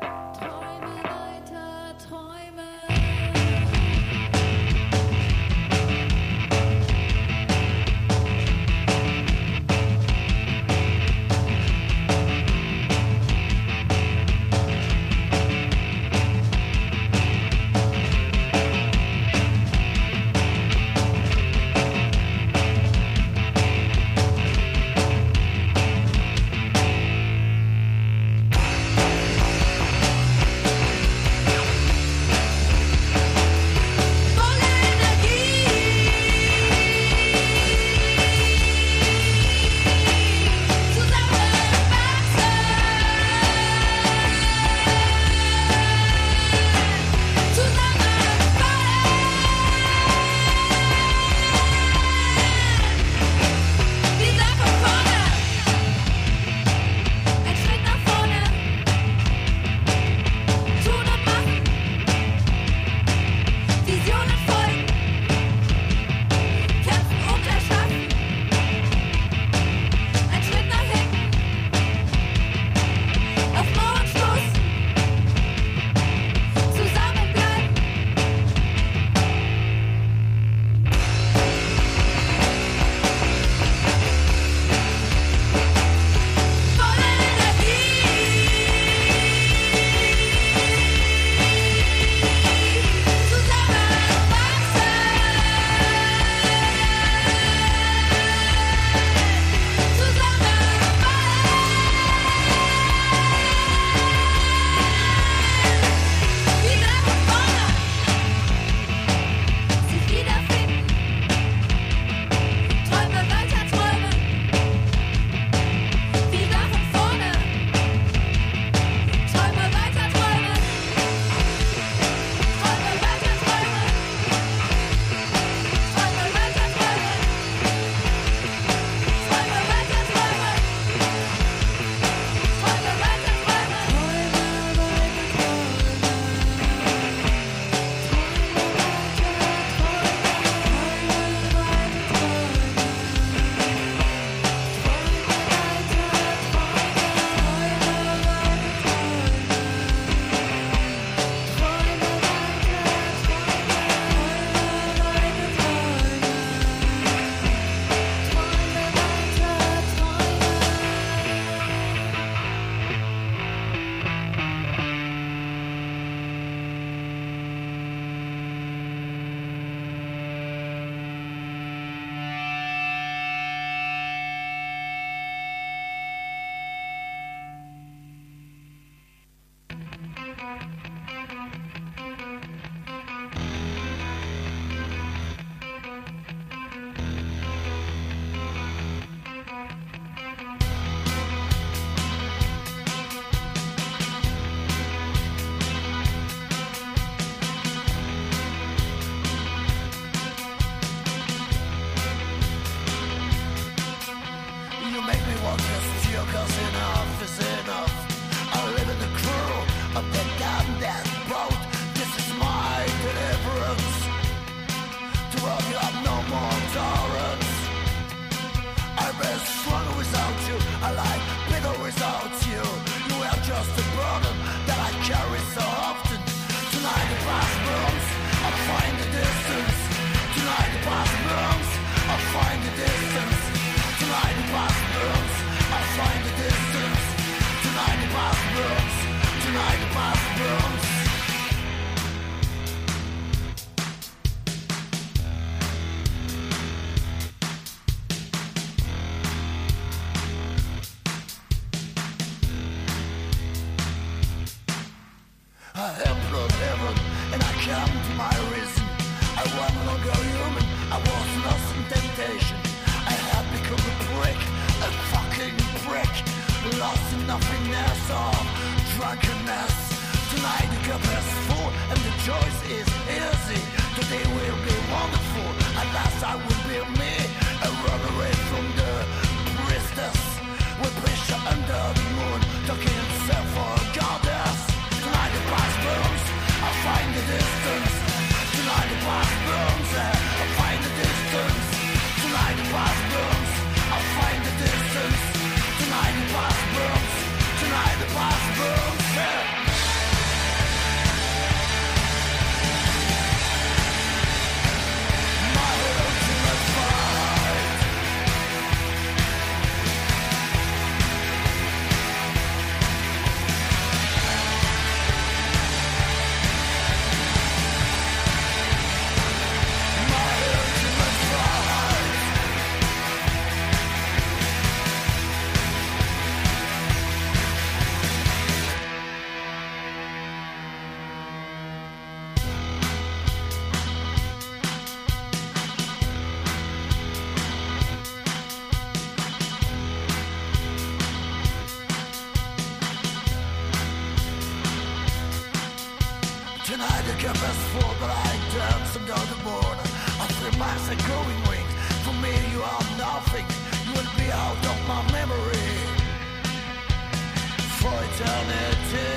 Träume come to my reason. I was no longer human, I was lost in temptation. I had become a prick, a fucking prick, lost in nothingness or drunkenness. Tonight the cup is full and the choice is easy. Today will be wonderful, at last I will be me. I run away from the priestess with pressure under the moon, talking himself for a goddess. Tonight the past burns, I find the distance. Tonight the past burns, I find the distance. Tonight the past burns, I find the distance. Tonight the past burns, tonight the past burns. Tonight the cup is full, but I dance under the board. I feel myself growing weak. For me, you are nothing. You will be out of my memory for eternity.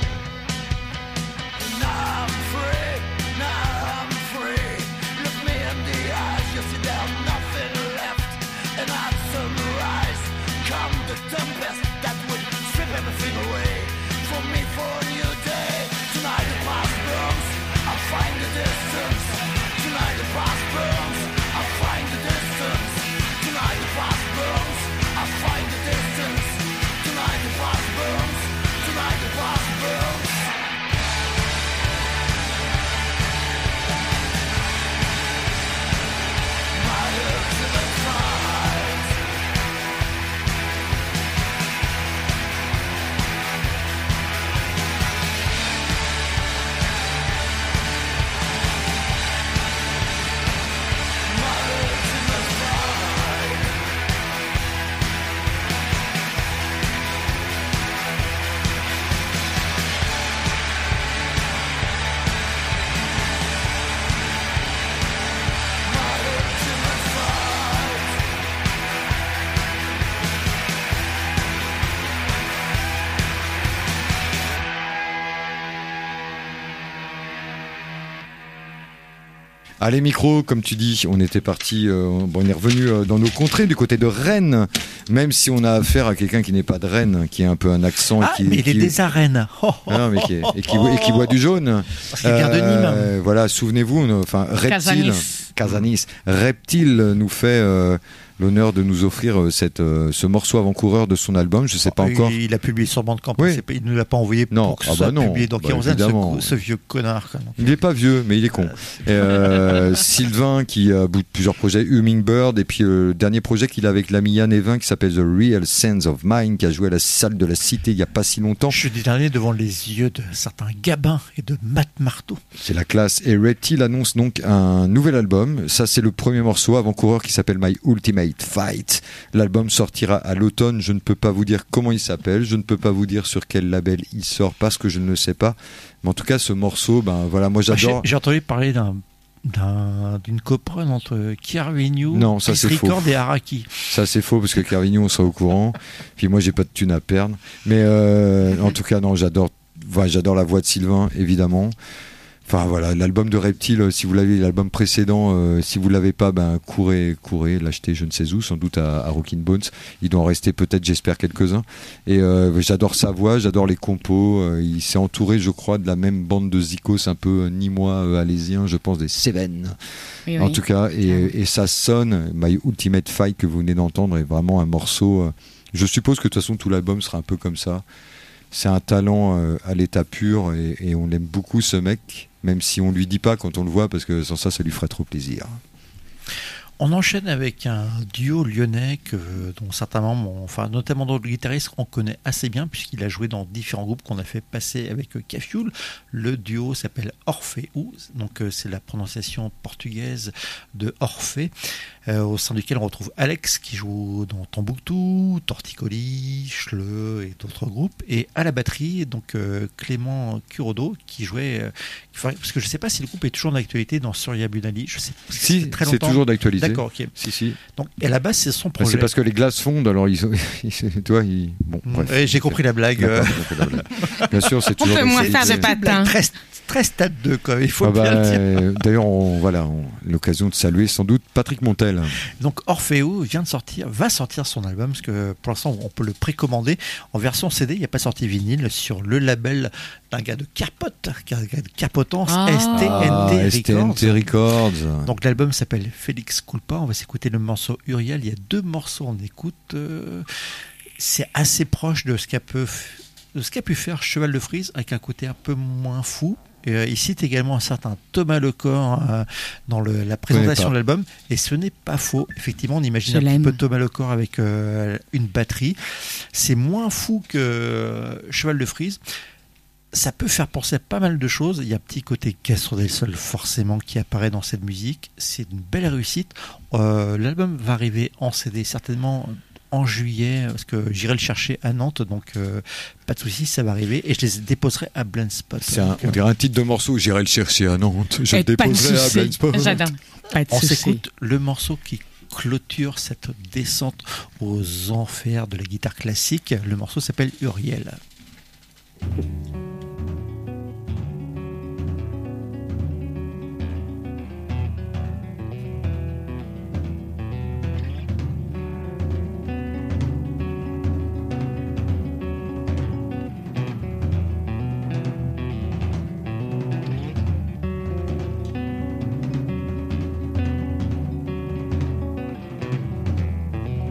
Now I'm free, now I'm free. Look me in the eyes, you see there's nothing left. And at sunrise, come the tempest that will strip everything away. For me, for a new day. Tonight the past burns, I find the distance. Tonight the past burns, I find the distance. Tonight the past burns, I find the distance. Tonight the past burns, tonight the past burns. My ultimate fight. Allez, micro, comme tu dis, on était parti, euh, bon, on est revenu euh, dans nos contrées du côté de Rennes, même si on a affaire à quelqu'un qui n'est pas de Rennes, qui a un peu un accent. Ah, qui, mais il qui, est des arènes. Oh, oh, ah, mais qui, et, qui, et qui boit du jaune. Parce qu'il vient de Nîmes. Voilà, souvenez-vous, enfin, Reptile, Casanis. Casanis, Reptile nous fait euh, l'honneur de nous offrir euh, cette, euh, ce morceau avant-coureur de son album. Je sais pas il, encore. Il a publié sur Bandcamp. Oui. Pas, il ne l'a pas envoyé non. pour que ah ce soit bah non. publié dans bah, Kérosène, évidemment. ce, ce vieux connard. Quoi. Il n'est pas vieux, mais il est con. euh, Sylvain qui a bout de plusieurs projets, Hummingbird, et puis euh, le dernier projet qu'il a avec l'ami Yann Evin qui s'appelle The Real Sense of Mind, qui a joué à la salle de la Cité il n'y a pas si longtemps. Jeudi dernier devant les yeux de certains Gabin et de Matt Marteau. C'est la classe. Et Reptile annonce donc un nouvel album. Ça, c'est le premier morceau avant-coureur qui s'appelle My Ultimate Fight. L'album sortira à l'automne. Je ne peux pas vous dire comment il s'appelle. Je ne peux pas vous dire sur quel label il sort parce que je ne le sais pas. Mais en tout cas, ce morceau, ben voilà, moi j'adore. J'ai, j'ai entendu parler d'un, d'un, d'une coprone entre Kervinu, non, ça c'est faux. et Araki. Ça c'est faux parce que Kervinu, on sera au courant. Puis moi, j'ai pas de thune à perdre. Mais euh, en tout cas, non, j'adore. Voilà, j'adore la voix de Sylvain, évidemment. Enfin voilà, l'album de Reptile, si vous l'avez, l'album précédent, euh, si vous l'avez pas, ben courez, courez, l'achetez, je ne sais où, sans doute à, à Rockin' Bones. Il doit en rester peut-être, j'espère, quelques-uns. Et euh, j'adore sa voix, j'adore les compos. Euh, il s'est entouré, je crois, de la même bande de zikos un peu euh, nîmois, euh, alésiens, je pense des Seven. Oui, en oui. tout cas, et, et ça sonne. My Ultimate Fight que vous venez d'entendre est vraiment un morceau. Euh, je suppose que de toute façon tout l'album sera un peu comme ça. C'est un talent euh, à l'état pur et, et on l'aime beaucoup ce mec, même si on lui dit pas quand on le voit parce que sans ça, ça lui ferait trop plaisir. On enchaîne avec un duo lyonnais que, dont certains membres, enfin notamment dans le guitariste, on connaît assez bien puisqu'il a joué dans différents groupes qu'on a fait passer avec K-Fuel. Le duo s'appelle Orpheus, donc euh, c'est la prononciation portugaise de Orphée, euh, au sein duquel on retrouve Alex qui joue dans Tombouctou, Torticolis, Schleu et d'autres groupes, et à la batterie donc euh, Clément Curodo qui jouait, euh, parce que je ne sais pas si le groupe est toujours d'actualité dans Surya Bunali, je sais si c'est très c'est longtemps. toujours d'actualité. D'accord, ok. Si, si. Donc, et à la base, c'est son projet. C'est parce que les glaces fondent, alors ils, ils, toi, ils... Bon, bref. Ouais, j'ai compris la blague. D'accord, j'ai compris la blague. Bien sûr, c'est toujours. On peut moins faire de c'est- patins. Très, très stade deux, quoi. Il faut Ah bien bah, le dire. euh, D'ailleurs, on, voilà, on, l'occasion de saluer sans doute Patrick Montel. Donc Orfeo vient de sortir, va sortir son album, parce que pour l'instant on peut le précommander en version C D, il n'y a pas sorti vinyle, sur le label d'un gars de Capote, un gars de Capotence, Ah. S T N T S T N T Records. Records. Donc l'album s'appelle Félix Culpa, on va s'écouter le morceau Uriel, il y a deux morceaux en écoute, euh, c'est assez proche de ce qu'a pu, de ce qu'a pu faire Cheval de Frise, avec un côté un peu moins fou. Et, euh, il cite également un certain Thomas Lecor euh, dans le, la présentation de l'album, et ce n'est pas faux. Effectivement, on imagine Je un petit l'aime. peu Thomas Lecor avec euh, une batterie. C'est moins fou que euh, Cheval de Frise. Ça peut faire penser à pas mal de choses. Il y a un petit côté Castro del Sol forcément qui apparaît dans cette musique. C'est une belle réussite. Euh, l'album va arriver en C D certainement en juillet, parce que j'irai le chercher à Nantes, donc euh, pas de souci, ça va arriver, et je les déposerai à Blind Spot. C'est un, Donc, on dirait un titre de morceau. J'irai le chercher à Nantes. Je le Et pas de déposerai à souci. Blind Spot. J'adore. Pas de on souci. s'écoute le morceau qui clôture cette descente aux enfers de la guitare classique. Le morceau s'appelle Uriel.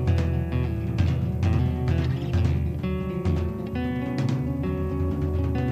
Uriel.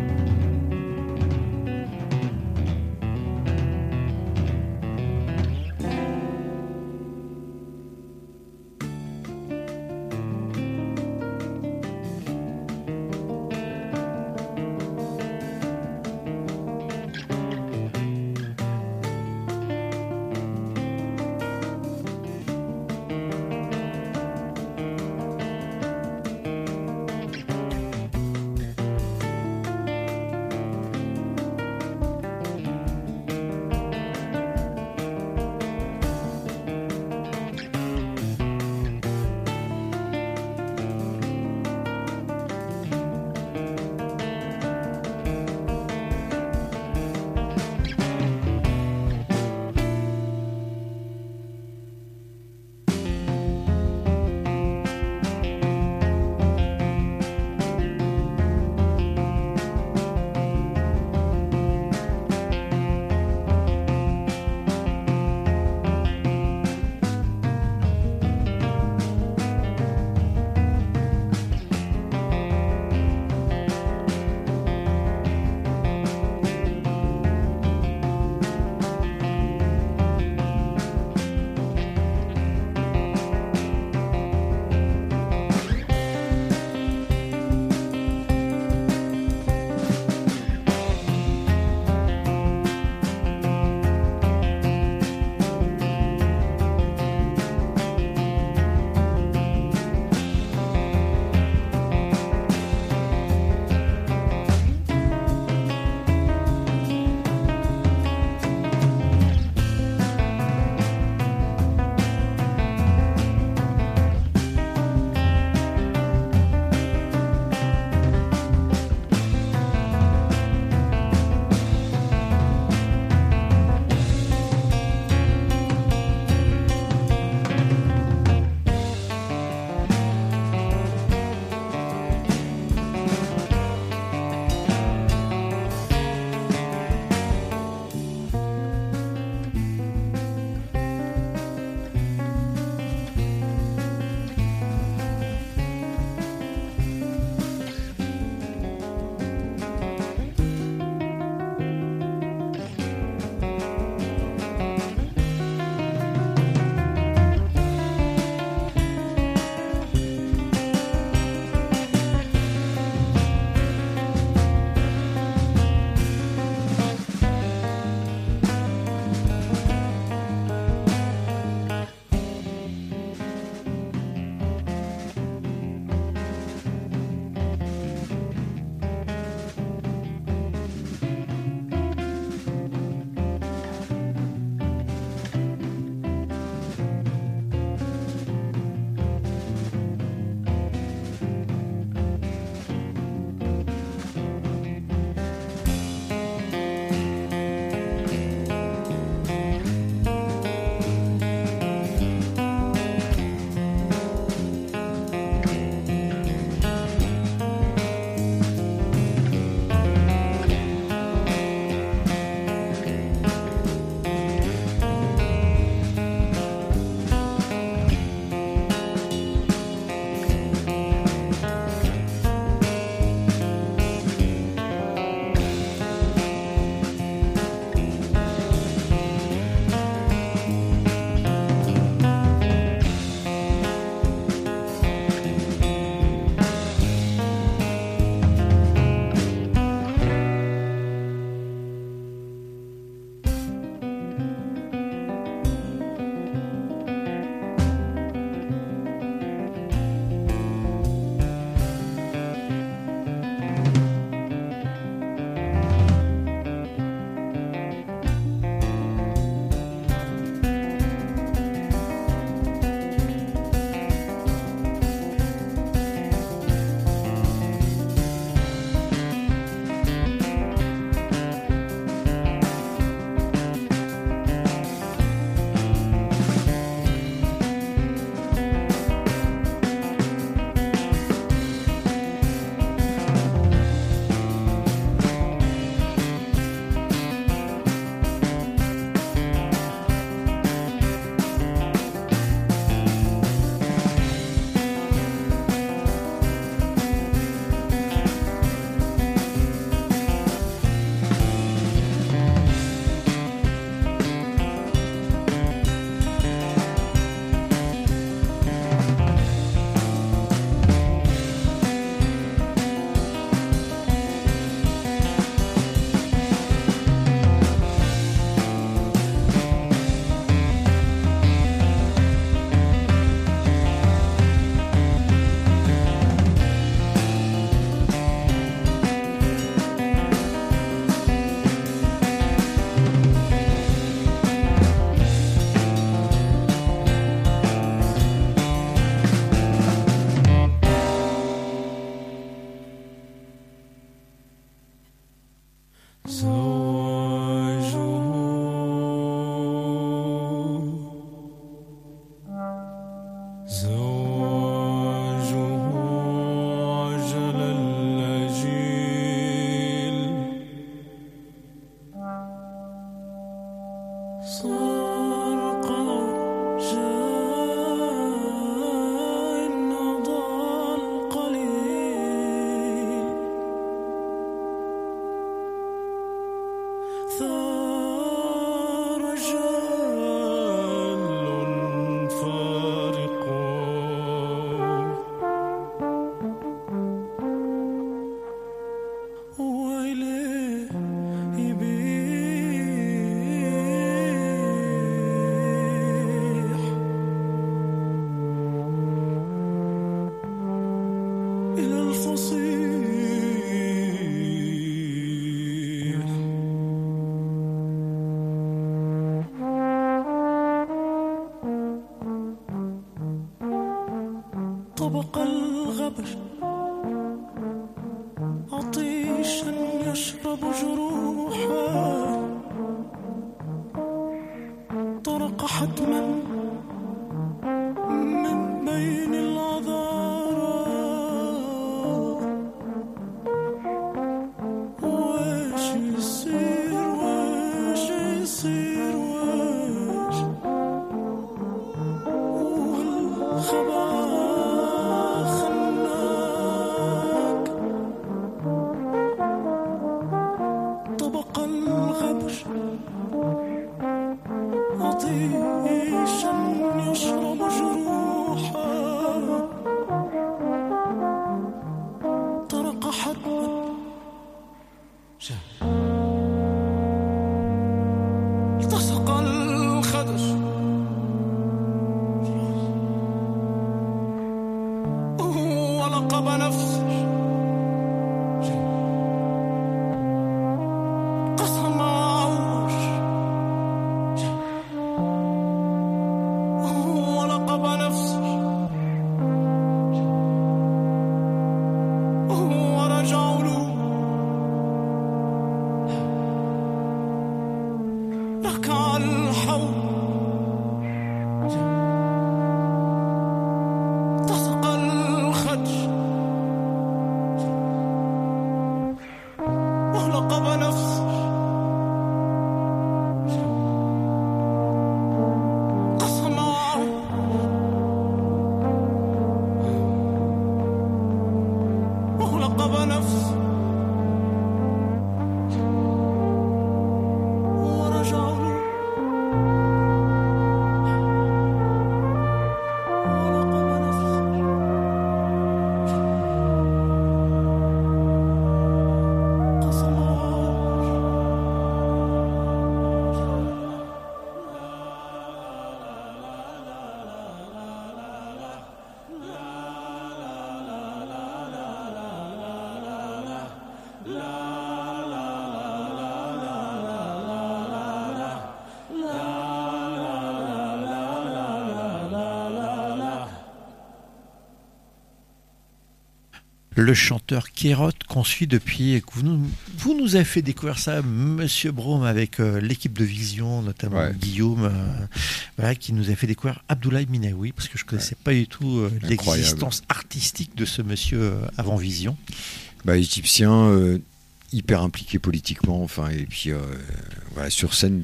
Le chanteur Kérot qu'on suit depuis, vous nous, vous nous avez fait découvrir ça, Monsieur Brome, avec euh, l'équipe de Vision, notamment ouais. Guillaume, euh, voilà, qui nous a fait découvrir Abdoulaye Minaoui, parce que je ne connaissais ouais. pas du tout euh, l'existence artistique de ce monsieur euh, avant Vision. Bah, égyptien, euh, hyper impliqué politiquement, enfin, et puis euh, voilà, sur scène,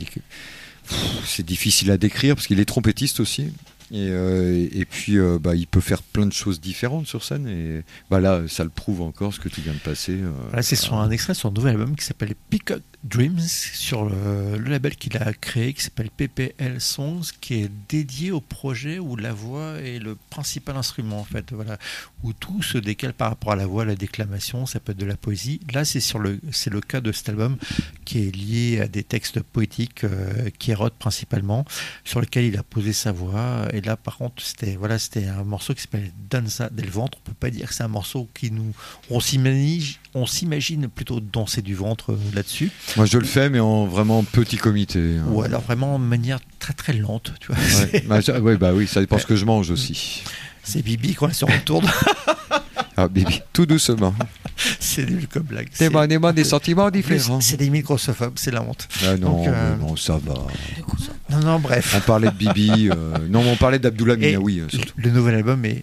c'est difficile à décrire parce qu'il est trompettiste aussi. Et, euh, et puis euh, bah, il peut faire plein de choses différentes sur scène et bah, là ça le prouve encore ce que tu viens de passer euh, voilà, c'est sur un extrait de son nouvel album qui s'appelle Peacock Dreams sur le, le label qu'il a créé qui s'appelle P P L Songs, qui est dédié au projet où la voix est le principal instrument en fait, voilà, où tout se décale par rapport à la voix, la déclamation, ça peut être de la poésie. Là c'est, sur le, c'est le cas de cet album qui est lié à des textes poétiques euh, qui érotent principalement, sur lequel il a posé sa voix. Et là, par contre, c'était, voilà, c'était un morceau qui s'appelle Danza del Ventre. On peut pas dire que c'est un morceau qui nous, on s'imagine, on s'imagine plutôt danser du ventre euh, là-dessus. Moi, je le fais, mais en vraiment petit comité. Ou alors vraiment de manière très très lente, tu vois. Ouais, bah, ouais, bah oui, ça dépend ce que je mange aussi. C'est Bibi quand elle se retourne. Ah, Bibi, tout doucement. C'est nul comme blague. Des, C'est- des, des sentiments différents. C'est des microsophobes, c'est la honte. Ah non, Donc, euh, mais non, ça va. Non, non, bref. On parlait de Bibi. euh, Non, mais on parlait d'Abdullah Et Minaoui. euh, surtout. le nouvel album est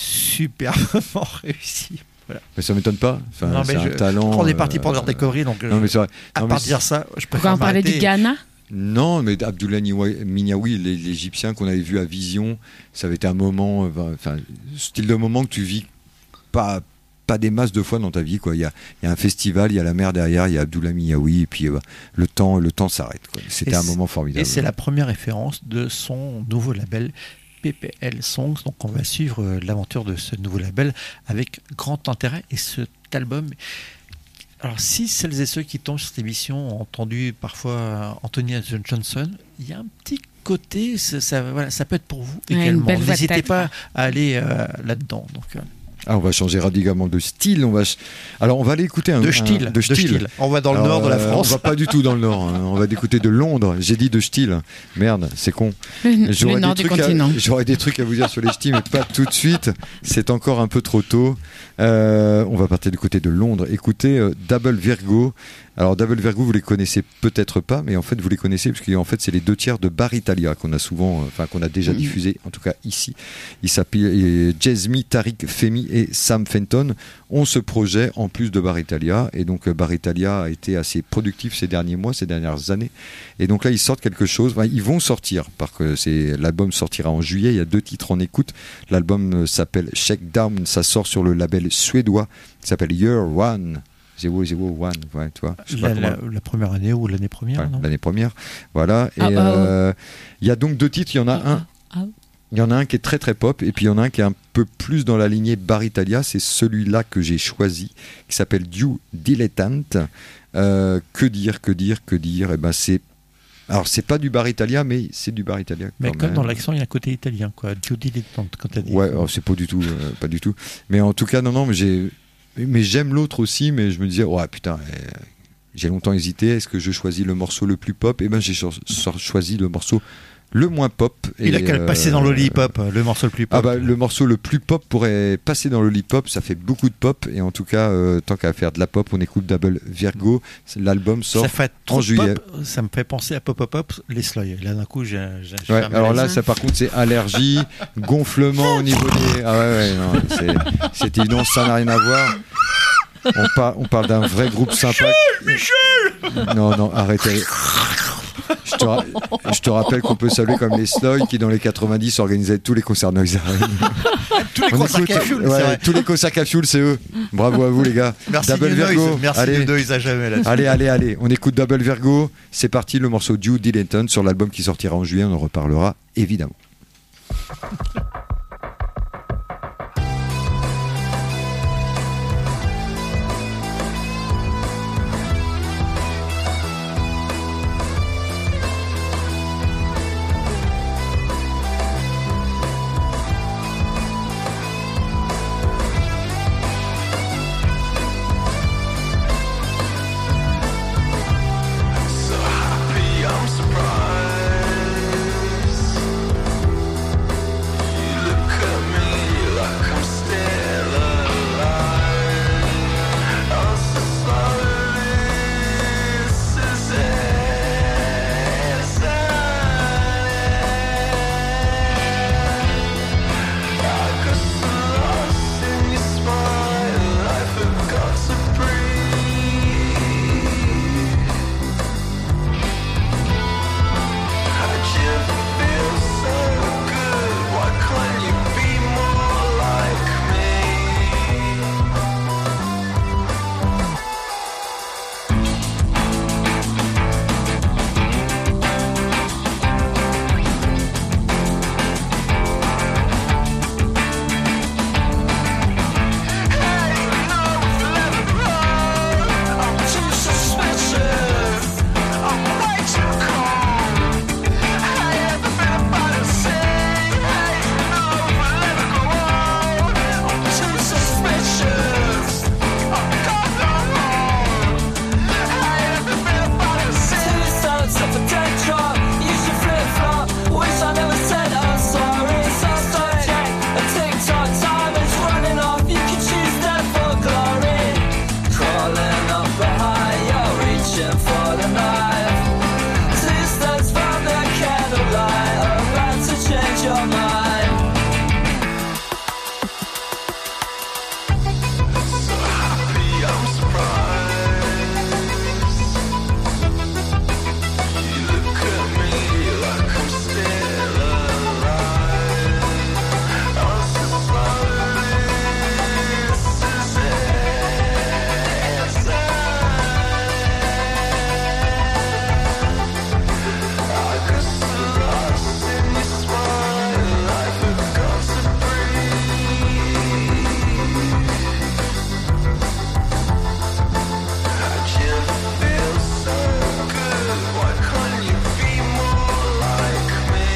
superbement réussi. Voilà. Mais ça m'étonne pas. Enfin, non, c'est mais un je, talent. on est parti pour euh, leur découvrir, donc Non, mais c'est vrai. à Non, part mais dire ça, je Pourquoi préfère on parlait du m'arrêter. Ghana? Non, mais Abdullah Minaoui, l'Égyptien qu'on avait vu à Vision, ça avait été un moment, enfin, style de moment que tu vis pas, pas des masses de fois dans ta vie, quoi. Il y a, il y a un festival, il y a la mer derrière, il y a Abdullah Minaoui, et puis euh, le temps, le temps s'arrête, quoi. C'était Et un c'est- moment formidable. Et c'est la première référence de son nouveau label P P L Songs. Donc on va suivre euh, l'aventure de ce nouveau label avec grand intérêt. Et cet album, alors si celles et ceux qui tombent sur cette émission ont entendu parfois Anthony Johnson, il y a un petit côté, ça, ça, voilà, ça peut être pour vous Ouais, une également. belle voix de N'hésitez tête, pas quoi. à aller euh, là-dedans. Donc, euh, Ah, on va changer radicalement de style. On va, ch- alors on va aller écouter un de un- style, de style. On va dans le Alors, nord de la euh, France. On va pas du tout dans le nord. hein. On va écouter de Londres. J'ai dit de style. Merde, c'est con. Le, J'aurais le nord des du trucs à- continent. J'aurais des trucs à vous dire sur les ch'tis, mais pas tout de suite. C'est encore un peu trop tôt. Euh, on va partir du côté de Londres. Écoutez euh, Double Virgo. Alors Double Virgo, vous les connaissez peut-être pas, mais en fait vous les connaissez parce qu'en fait c'est les deux tiers de Bar Italia qu'on a souvent, euh, enfin qu'on a déjà Mhm. diffusé, en tout cas ici. Il s'appelle Jasmine, Tariq, Femi et Sam Fenton ont ce projet en plus de Bar Italia, et donc euh, Bar Italia a été assez productif ces derniers mois, ces dernières années, et donc là ils sortent quelque chose. Enfin, ils vont sortir, parce que c'est l'album sortira en juillet. Il y a deux titres en écoute. L'album euh, s'appelle Shakedown, ça sort sur le label suédois qui s'appelle Year One. Zéro, zéro, one, ouais, tu vois. Je sais La, pas la- comment- la première année ou l'année première, Ouais, non l'année première, voilà. Et Ah, ah, euh, il y a donc deux titres. Il y en a un. Ah, ah. Il y en a un qui est très très pop, et puis il y en a un qui est un peu plus dans la lignée Bar Italia. C'est celui-là que j'ai choisi, qui s'appelle Due Dilettante. Euh, que dire, que dire, que dire. Et ben c'est, alors c'est pas du Bar Italia, mais c'est du Bar Italia. Mais quand comme même. dans l'accent, il y a un côté italien, quoi. Dio dilettante, quand t'as dit. Ouais, alors c'est pas du tout, euh, pas du tout. Mais en tout cas, non, non, mais j'ai, mais j'aime l'autre aussi, mais je me disais, ouais, putain, euh, j'ai longtemps hésité. Est-ce que je choisis le morceau le plus pop? Et ben, j'ai cho- cho- choisi le morceau le moins pop. Il et, a qu'à le euh, passer dans le lollipop, le morceau le plus pop. Ah bah, le morceau le plus pop pourrait passer dans le lollipop, ça fait beaucoup de pop, et en tout cas, euh, tant qu'à faire de la pop, on écoute Double Virgo. L'album sort ça fait trop en de juillet. pop, ça me fait penser à Pop Pop Pop, les Sloy. Là d'un coup, j'ai. j'ai- j'ai Ouais, fait un alors là, malaise. ça par contre, c'est allergie, gonflement au niveau des. Ah ouais, ouais, non, c'est, c'est évident, ça n'a rien à voir. On, par- on parle d'un vrai groupe sympa. Michel Non, non, arrêtez. Je te, ra- je te rappelle qu'on peut saluer comme les Sloy qui, dans les quatre-vingt-dix, organisaient tous les concerts Noise Arena. Tous les On concerts écoute- Cafioul, c'est ouais, vrai. tous les concerts Cafioul, c'est eux. Bravo à vous, les gars. Merci Double New Virgo. Noise, merci Allez. New Noise à jamais là. Allez, allez, allez, on écoute Double Virgo. C'est parti, le morceau Due Dilettante sur l'album qui sortira en juillet. On en reparlera évidemment. So happy I'm surprised. the knife. Two steps from the candlelight, about to change your mind. So happy I'm surprised. You look at me like I'm still alive. I'm surprised. This is it. I got so lost in your smile, I forgot to breathe. I just feel so good. Why can't you be more like me?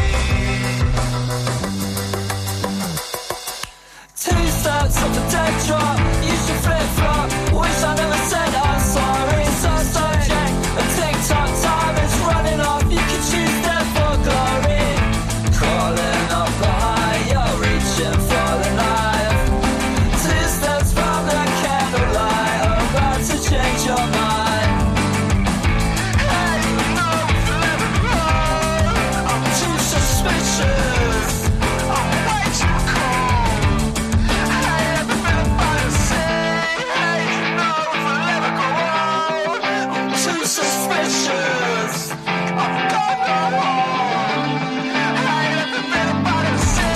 Two steps up the dead drop, you should flip flop. Wish I never said I'm sorry. So subject, a TikTok time is running off. You can choose death or glory. Crawling up the high, you're reaching for the knife. Two steps from the candlelight, about to change your mind. Hey, no, never wrong. I'm too suspicious. I'm way too cold. Hey, everything about to say. Hey, no, never go on. I'm too suspicious. I've got no one. Hey, everything about to say.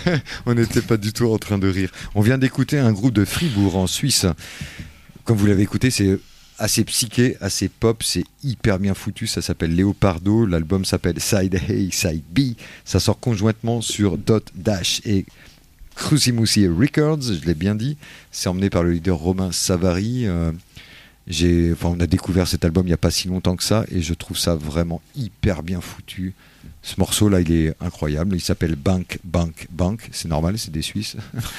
On n'était pas du tout en train de rire. On vient d'écouter un groupe de Fribourg en Suisse. Comme vous l'avez écouté, c'est assez psyché, assez pop, c'est hyper bien foutu. Ça s'appelle Leopardo. L'album s'appelle Side A, Side B. Ça sort conjointement sur Dot Dash et Crucimusi Records, je l'ai bien dit. C'est emmené par le leader Romain Savary. Euh, j'ai, enfin, on a découvert cet album il n'y a pas si longtemps que ça et je trouve ça vraiment hyper bien foutu. Ce morceau-là, il est incroyable. Il s'appelle Bank, Bank, Bank. C'est normal, c'est des Suisses.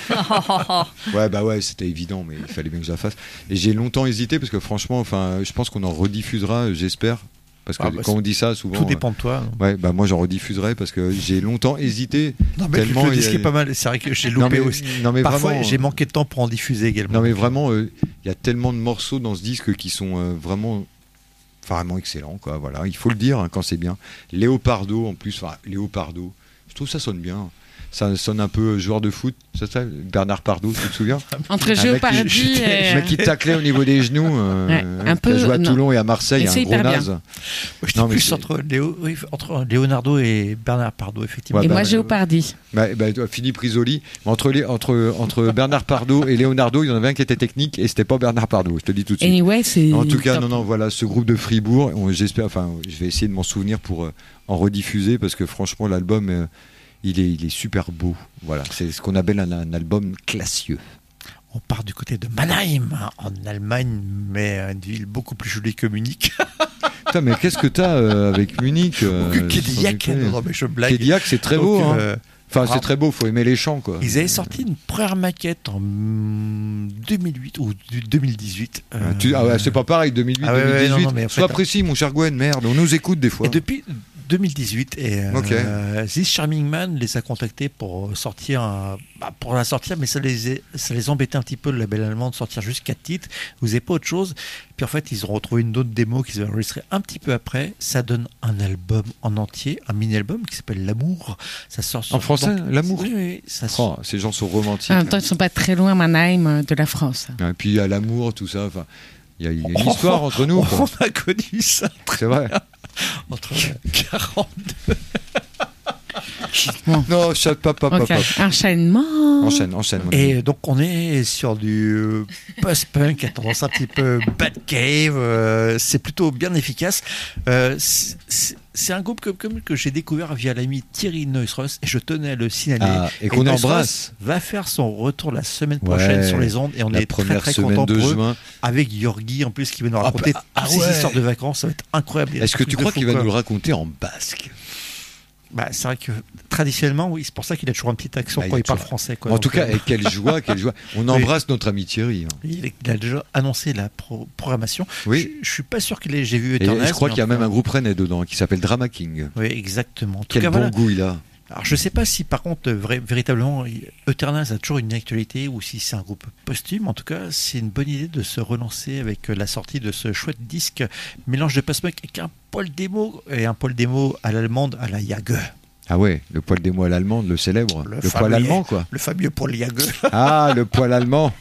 ouais, bah ouais, c'était évident, mais il fallait bien que je la fasse. Et j'ai longtemps hésité parce que franchement, enfin, je pense qu'on en rediffusera, j'espère. Parce que ah bah quand on dit ça, souvent. Tout dépend de toi. Euh, ouais, bah moi j'en rediffuserai parce que j'ai longtemps hésité. Non, mais tellement le disque est pas mal. C'est vrai que j'ai loupé non, mais, aussi. Non, mais Parfois, vraiment, j'ai manqué de temps pour en diffuser également. Non, mais vraiment, il euh, y a tellement de morceaux dans ce disque qui sont euh, vraiment. Vraiment excellent, quoi. Voilà, il faut le dire hein, quand c'est bien. Leopardo en plus, enfin Leopardo, je trouve ça sonne bien. Ça sonne un peu joueur de foot, c'est ça, Bernard Pardo, tu te souviens? Entre Géopardi et... Le mec qui taclait au niveau des genoux, euh, ouais, un peu, qui a joué à Toulon et à Marseille, un gros naze. Je plus c'est... entre, Léo, oui, entre Leonardo et Bernard Pardo, effectivement. Ouais, et bah, moi, Géopardi. Bah, bah, Philippe Risoli, entre, les, entre, entre Bernard Pardo et Leonardo, il y en avait un qui était technique et c'était pas Bernard Pardo, je te le dis tout de suite. Anyway, c'est... En tout cas, top. non, non, voilà, ce groupe de Fribourg, on, j'espère, enfin, je vais essayer de m'en souvenir pour euh, en rediffuser parce que franchement, l'album... Euh, Il est, il est super beau. Voilà, c'est ce qu'on appelle un, un album classieux. On part du côté de Mannheim, hein, en Allemagne, mais une ville beaucoup plus jolie que Munich. Putain, mais qu'est-ce que t'as euh, avec Munich euh, Kédiac, non, mais je blague. Kédiac, c'est très Donc, beau. Hein. Euh, Enfin, c'est très beau, faut aimer les chants, quoi. Ils avaient sorti une première maquette en deux mille huit ou deux mille dix-huit. Euh... Ah, tu... ah ouais, c'est pas pareil, deux mille huit, ah ouais, deux mille dix-huit. Ouais, non, non, Sois fait, précis, mon cher Gwen, merde, on nous écoute des fois. Et depuis deux mille dix-huit, et euh, okay. This Charming Man les a contactés pour sortir, un... bah, pour la sortir, mais ça les, ça les embêtait un petit peu, le label allemand, de sortir juste quatre titres. Vous n'avez pas autre chose. Puis en fait, ils ont retrouvé une autre démo qu'ils avaient enregistrée un petit peu après. Ça donne un album en entier, un mini-album qui s'appelle L'Amour. Ça sort sur... En français, donc... L'Amour. Oui, oui. Ça oh, ces gens sont romantiques. En même temps, ils ne sont pas très loin, Mannheim, de la France. Et puis il y a l'amour, tout ça. Enfin, il y a, y a une oh, histoire entre nous. Quoi. On a connu ça. C'est vrai. Entre quarante-deux. Bon. Non, shut up, up, okay. up. Enchaînement. Enchaîne, enchaîne. Et donc on est sur du post-punk à tendance un petit peu bad cave. Euh, c'est plutôt bien efficace. Euh, c'est, c'est un groupe que, comme, que j'ai découvert via l'ami Thierry Neusros et je tenais à le signaler. Ah, et, et qu'on Neusros embrasse. Va faire son retour la semaine prochaine ouais, sur les ondes et on est très très content pour eux. Juin. Avec Yorgi en plus qui va nous raconter ah, ah, toutes ouais. ces histoires de vacances. Ça va être incroyable. Est-ce que tu crois qu'il va nous le raconter en basque? Bah, c'est vrai que traditionnellement, oui, c'est pour ça qu'il a toujours un petit accent bah, quand il, il parle français. Quoi, en donc, tout cas, euh... et quelle joie, quelle joie. On embrasse oui. notre ami Thierry. Hein. Il, il a déjà annoncé la pro- programmation. Oui. Je, je suis pas sûr qu'il ait. J'ai vu Eternal. Je crois qu'il y a même un groupe rennais dedans qui s'appelle Drama King. Oui, exactement. En quel cas, bon voilà. goût il a. Alors je sais pas si par contre vrai, véritablement Eternal a toujours une actualité ou si c'est un groupe posthume. En tout cas, c'est une bonne idée de se relancer avec la sortie de ce chouette disque mélange de post-punk avec un Paul Demo et un Paul Demo à l'allemande à la Jagge. Ah ouais, le poil des mots à l'allemande, le célèbre. Le, le poil allemand, quoi. Le fameux Paul Jagge. Ah, le poil allemand.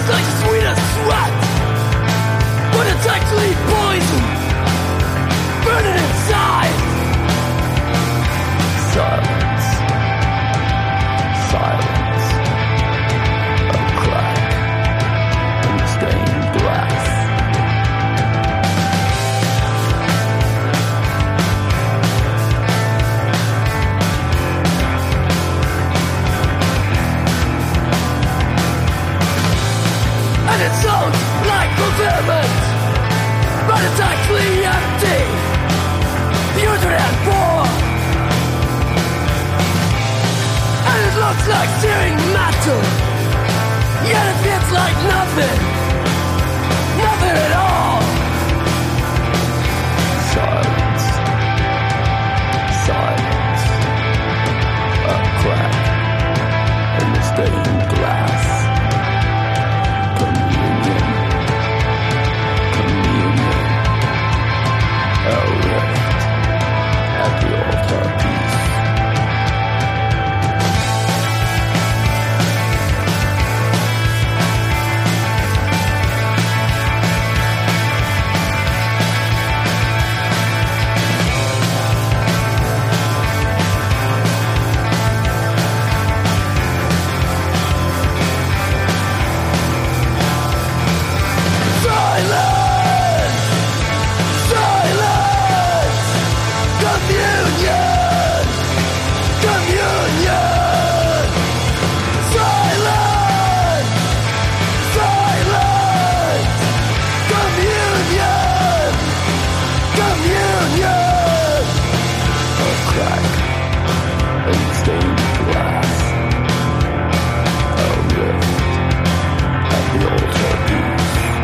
tastes like sweetest sweat, but it's actually poison, burning inside. Silence, silence, a crack in the stained glass. And it sounds like fulfillment, but it's actually empty. Use it and pour. And it looks like searing metal, yet it feels like nothing, nothing at all. Silence, silence, a crack in the stained glass. Communion, communion, a rift at the altar piece. Silence! Silence! Communion! Communion! Silence! Silence! Communion! Communion! A crack in stained glass. A rift at the altar piece.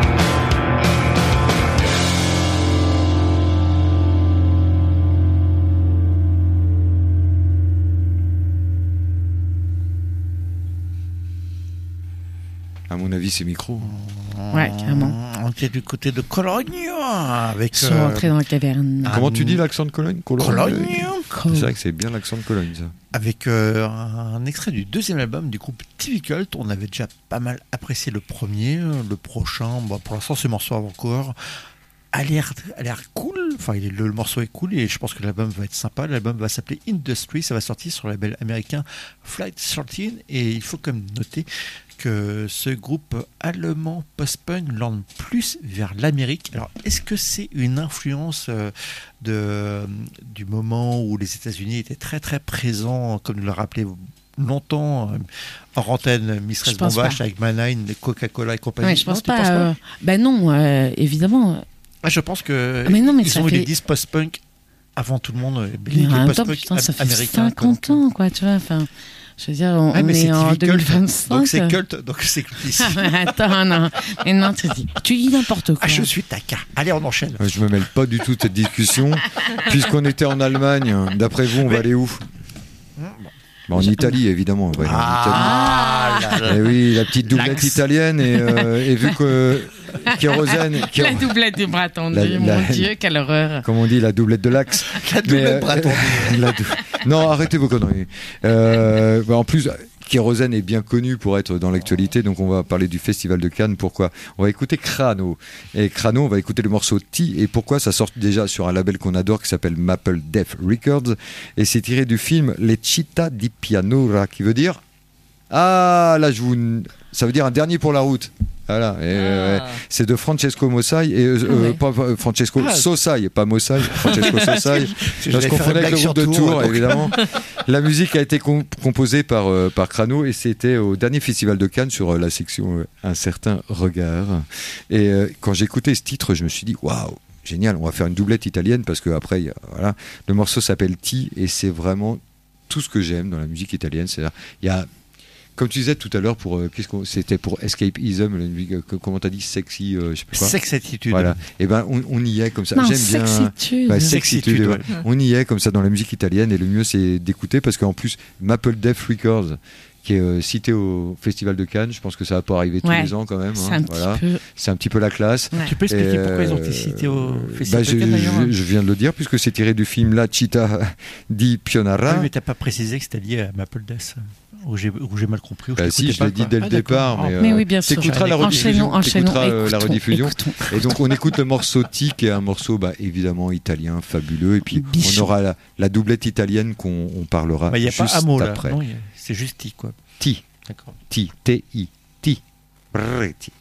À mon avis, c'est micro. Ouais, carrément. On était du côté de Cologne avec. Ils sont euh, entrés dans la caverne. Comment un- tu dis l'accent de Cologne Cologne. Cologne. C'est vrai que c'est bien l'accent de Cologne, ça. Avec euh, un extrait du deuxième album du groupe Difficult. On avait déjà pas mal apprécié le premier. Le prochain, bon, pour l'instant, ce morceau encore a l'air, a l'air cool. Enfin, il est- le, le morceau est cool et je pense que l'album va être sympa. L'album va s'appeler Industry. Ça va sortir sur le label américain Flight treize. Et il faut quand même noter que ce groupe allemand post-punk l'orne plus vers l'Amérique. Alors, est-ce que c'est une influence euh, de, du moment où les États-Unis étaient très très présents, comme nous l'a rappelé longtemps euh, en antenne Mistress Je pense Bombache pas. avec Mannheim, Coca-Cola et compagnie? Ouais, je pense Non, tu pas. penses euh, Ben non, euh, évidemment. Ah, je pense que Ah, mais non, mais ils ça ont eu fait- des disques post-punk avant tout le monde. Les, Mais en les même temps, post-punk putain, ça fait américains. cinquante ans, quoi, tu vois. Enfin, je veux dire, on, Ouais, on mais est c'est en Difficult, deux mille vingt-cinq. donc c'est culte, donc c'est ici. Ah, mais attends, non. Mais non, tu dis, tu dis n'importe quoi. Ah, je suis taquin. Allez, on enchaîne. Euh, Je me mêle pas du tout de cette discussion. Puisqu'on était en Allemagne, d'après vous, on va Mais- aller où Bah, En Italie, évidemment. Ouais, Ah, en là, Italie. là. Eh oui, la petite doublette L'axe. italienne. Et, euh, et vu que Kérosène. Kéro- La doublette des bras tendus, La- mon la- Dieu, quelle horreur. Comme on dit, la doublette de l'axe. La doublette Mais, euh, bras tendus. la dou- Non, arrêtez vos conneries. Euh, bah, en plus, Kérosène est bien connu pour être dans l'actualité, donc on va parler du Festival de Cannes. Pourquoi ? On va écouter Crano. Et Crano, on va écouter le morceau T. Et pourquoi ? Ça sort déjà sur un label qu'on adore qui s'appelle Maple Death Records. Et c'est tiré du film Les Città di Pianura, qui veut dire... Ah, là, je vous... Ça veut dire un dernier pour la route. Voilà. Et, euh, c'est de Francesco Mossai et euh, Ah ouais. euh, pas euh, Francesco Ah. Sosai, pas Mossai, Francesco Sosai. Je Parce vais qu'on faire une confondait avec le blague groupe de sur Tours, Tours, donc. évidemment. La musique a été com- composée par, euh, par Crano et c'était au dernier festival de Cannes sur euh, la section euh, Un certain regard. Et euh, quand j'écoutais ce titre, je me suis dit waouh, génial, on va faire une doublette italienne parce que après, il y a- voilà, le morceau s'appelle T et c'est vraiment tout ce que j'aime dans la musique italienne. C'est-à-dire, il y a comme tu disais tout à l'heure, pour euh, qu'est-ce qu'on, c'était pour Escapism, la musique, euh, comment t'as dit, sexy, euh, je sais pas quoi. Sex Attitude. Voilà. Et ben on, on y est comme ça. Non, J'aime bien. sexitude. Ouais, Sexitude, sexitude, ouais. ouais. On y est comme ça dans la musique italienne et le mieux c'est d'écouter parce qu'en plus Maple Death Records qui est euh, cité au Festival de Cannes. Je pense que ça va pas arriver tous Ouais. les ans quand même. C'est hein, un voilà. petit peu. C'est un petit peu la classe. Ouais. Tu peux expliquer Et, pourquoi ils ont été euh, cités au bah, Festival je, de Cannes d'ailleurs je, je viens de le dire puisque c'est tiré du film La Città di Pionara. Ah oui, mais t'as pas précisé que c'était lié à Maple Death, où j'ai, où j'ai mal compris. Où Bah je si, t'écoutais je pas, l'ai dit quoi. dès le Ah, départ, d'accord. mais, Mais euh, oui, bien sûr. t'écouteras la Enchaînons, rediffusion. enchaînons, t'écouteras, euh, la écoutons, rediffusion. écoutons. Et donc on écoute le morceau T, qui est un morceau bah, évidemment italien, fabuleux. Et puis Bichon. on aura la, la doublette italienne qu'on on parlera Bah, il n'y a juste pas un mot là, après. non, y a- c'est juste T quoi. T, D'accord. T, T, I, T, Bretti.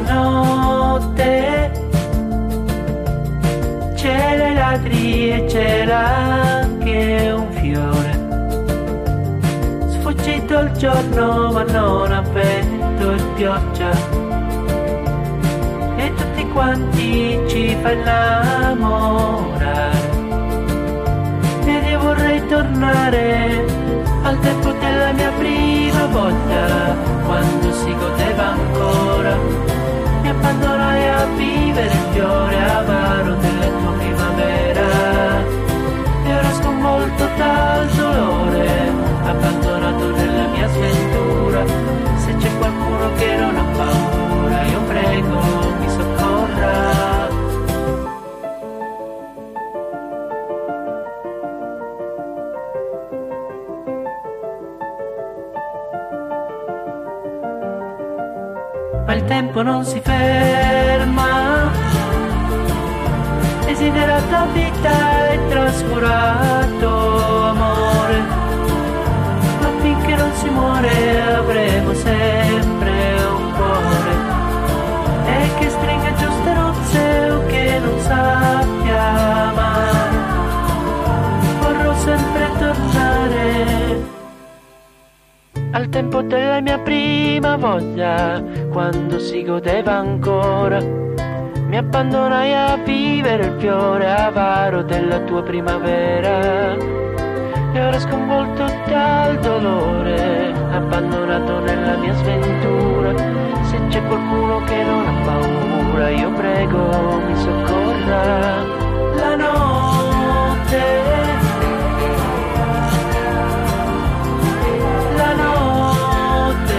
notte c'era i ladri e c'era anche un fiore. Sfuggito il giorno ma non ha vento e pioggia, e tutti quanti ci fa innamorare. Ed io vorrei tornare al tempo della mia prima volta, quando si godeva ancora. Mi abbandonai a vivere il fiore amaro della tua primavera, e ora sconvolto dal dolore, abbandonato nella mia sventura. Se c'è qualcuno che non ha paura, io prego mi soccorra. Ma il tempo non si ferma, desiderata vita e trascurato amore, ma finché non si muore avremo sempre un cuore, e che stringa giuste nozze o che non sappia amare, vorrò sempre tornare al tempo della mia prima voglia, quando si godeva ancora. Mi abbandonai a vivere il fiore avaro della tua primavera, e ora sconvolto dal dolore, abbandonato nella mia sventura. Se c'è qualcuno che non ha paura, io prego mi soccorra. La notte, la notte,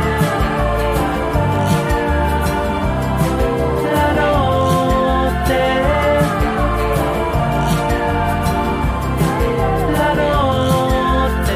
la notte, la notte.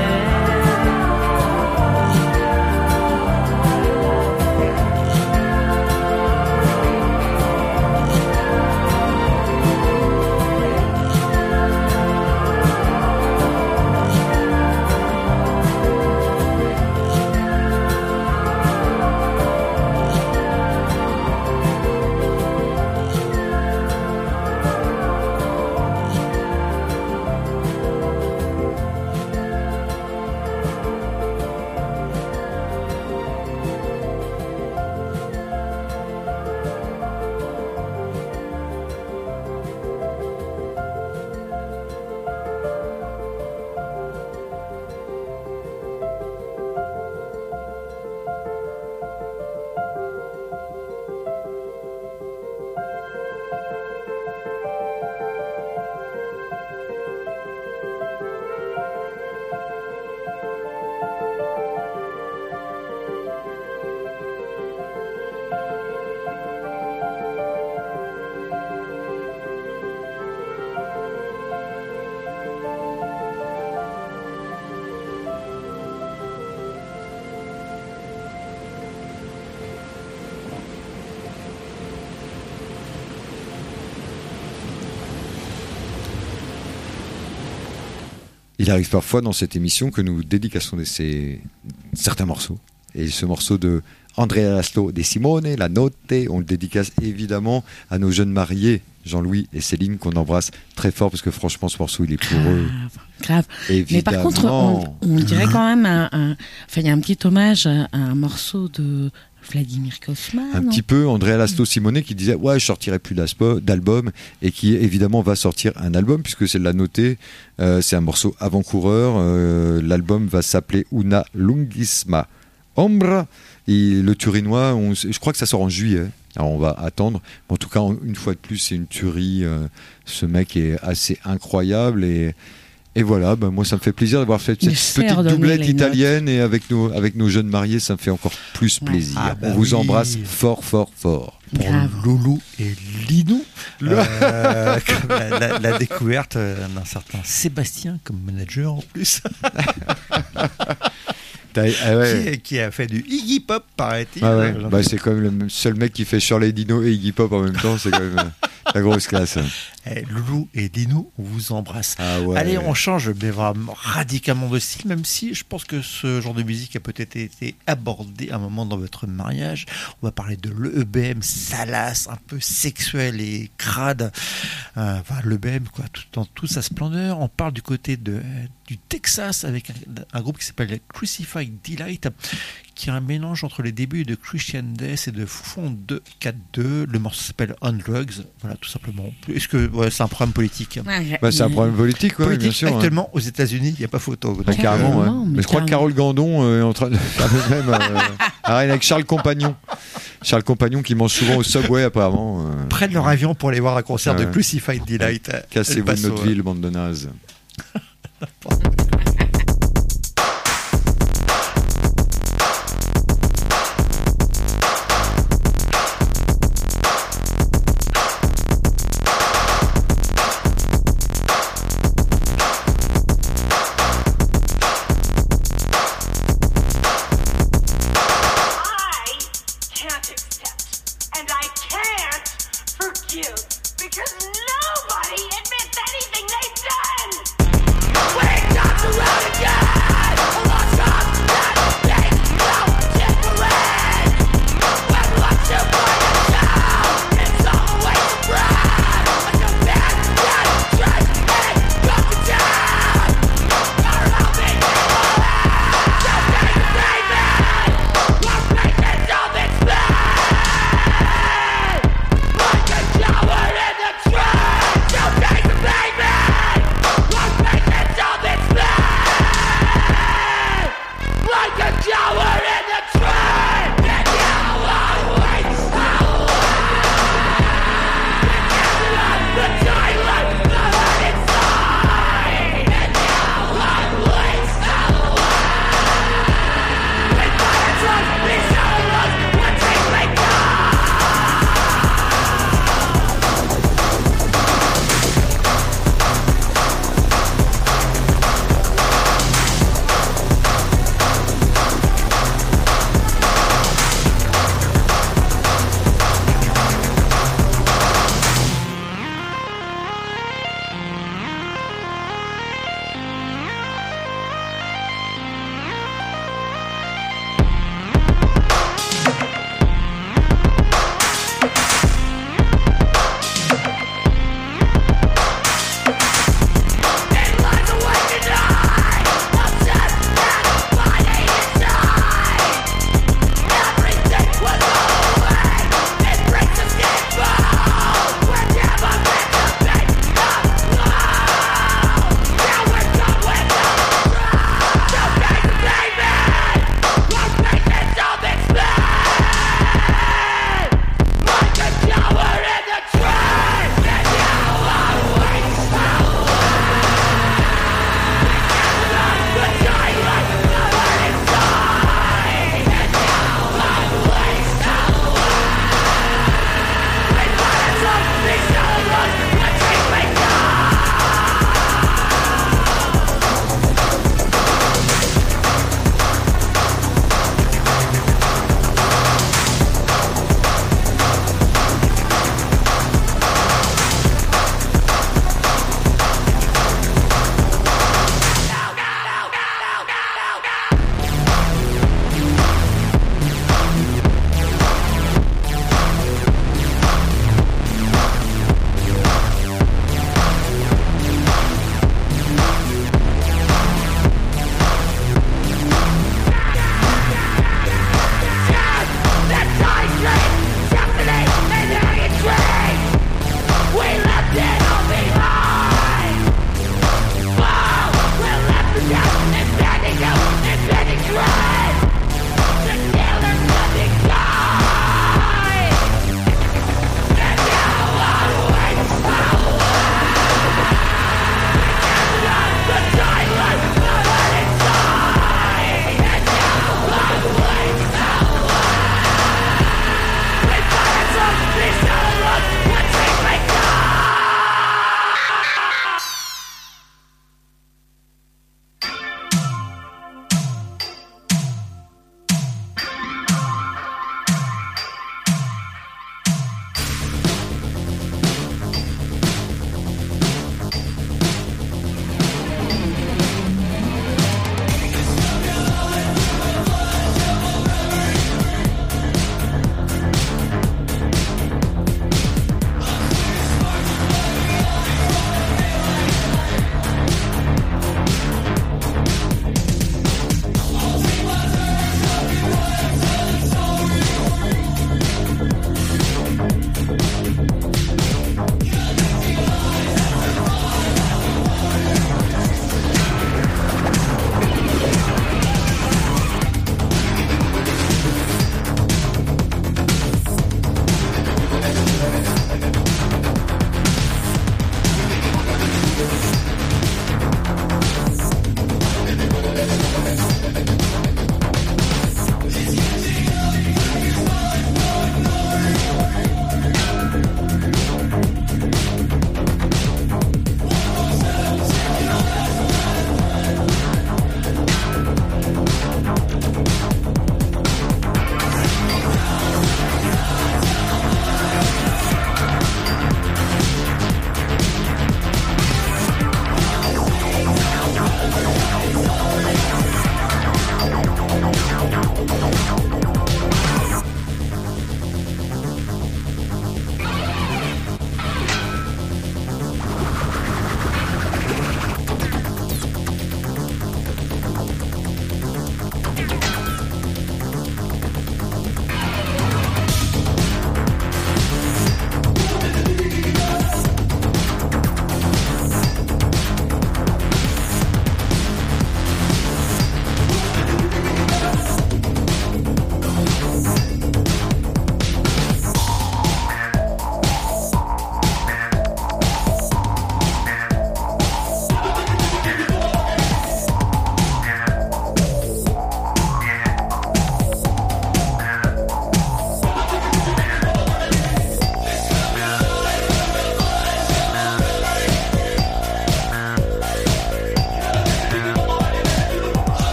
Il arrive parfois dans cette émission que nous dédicassons de ces... certains morceaux. Et ce morceau de Andrea Laszlo De Simone, La Notte, on le dédicace évidemment à nos jeunes mariés, Jean-Louis et Céline, qu'on embrasse très fort, parce que franchement ce morceau il est pour eux. Grave. Évidemment. Mais par contre, on, on dirait quand même un, un... Enfin, il y a un petit hommage à un morceau de Vladimir Kaufman. Un non petit peu, Andrea Laszlo Simone qui disait ouais je sortirai plus d'album, et qui évidemment va sortir un album puisque c'est La Notte, euh, c'est un morceau avant-coureur, euh, l'album va s'appeler Una Lunghissima Ombra, et le Turinois, on, je crois que ça sort en juillet. Alors on va attendre. En tout cas, une fois de plus, c'est une tuerie. Euh, ce mec est assez incroyable et et voilà. Ben moi, ça me fait plaisir d'avoir fait cette petite doublette italienne et avec nos avec nos jeunes mariés, ça me fait encore plus plaisir. Ah bah on vous oui. embrasse fort, fort, fort. Pour Loulou et Linou, euh, comme la, la, la découverte d'un certain Sébastien comme manager en plus. Ah ouais. qui, qui a fait du Iggy Pop, paraît-il. Ah ouais. Bah, c'est quand même le seul mec qui fait Shirley Dino et Iggy Pop en même temps, c'est quand même la grosse classe. Eh, Loulou et Dinou, on vous embrasse. Ah ouais. Allez, on change, mais vraiment radicalement de style, même si je pense que ce genre de musique a peut-être été abordé à un moment dans votre mariage. On va parler de l'E B M salace, un peu sexuel et crade. Euh, enfin, l'E B M, quoi, tout, dans toute sa splendeur. On parle du côté de, du Texas avec un, un groupe qui s'appelle Crucified Delight, qui est un mélange entre les débuts de Christian Death et de Fond deux quatre deux. Le morceau s'appelle On Drugs. Voilà, tout simplement. Est-ce que ouais, c'est un problème politique? Ouais, Bah, c'est un problème politique, ouais, Politique, bien sûr. actuellement, aux États-Unis, il n'y a pas photo. Hein. Carrément, ouais. Carrément, mais, mais je crois que Carole Gandon euh, est en train de faire le même euh, arène avec Charles Compagnon. Charles Compagnon qui mange souvent au Subway apparemment. Euh, Prennent leur avion pour aller voir un concert ouais. de Crucified Delight. à Cassez-vous El de Paso. notre ville, bande de nazes. Because nobody admits anything they've done! We're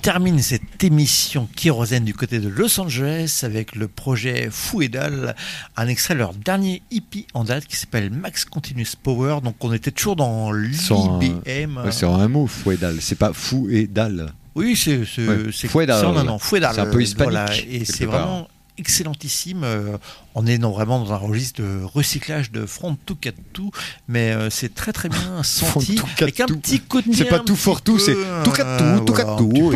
termine cette émission Kérosène du côté de Los Angeles avec le projet Fouedal, un extrait de leur dernier hippie en date qui s'appelle Max Continuous Power. Donc on était toujours dans l'I B M. Ouais, c'est un mot, Fouedal. C'est pas fou et dalle. Oui, c'est c'est ouais. c'est Fouedal. C'est en un an. Fouedal. C'est un peu hispanique. Voilà, et c'est vraiment excellentissime. Euh, on est dans, vraiment dans un registre de recyclage de Front tout quatre tout, mais euh, c'est très très bien senti avec un petit côté. C'est pas tout for tout, c'est tout quatre tout, tout quatre tout.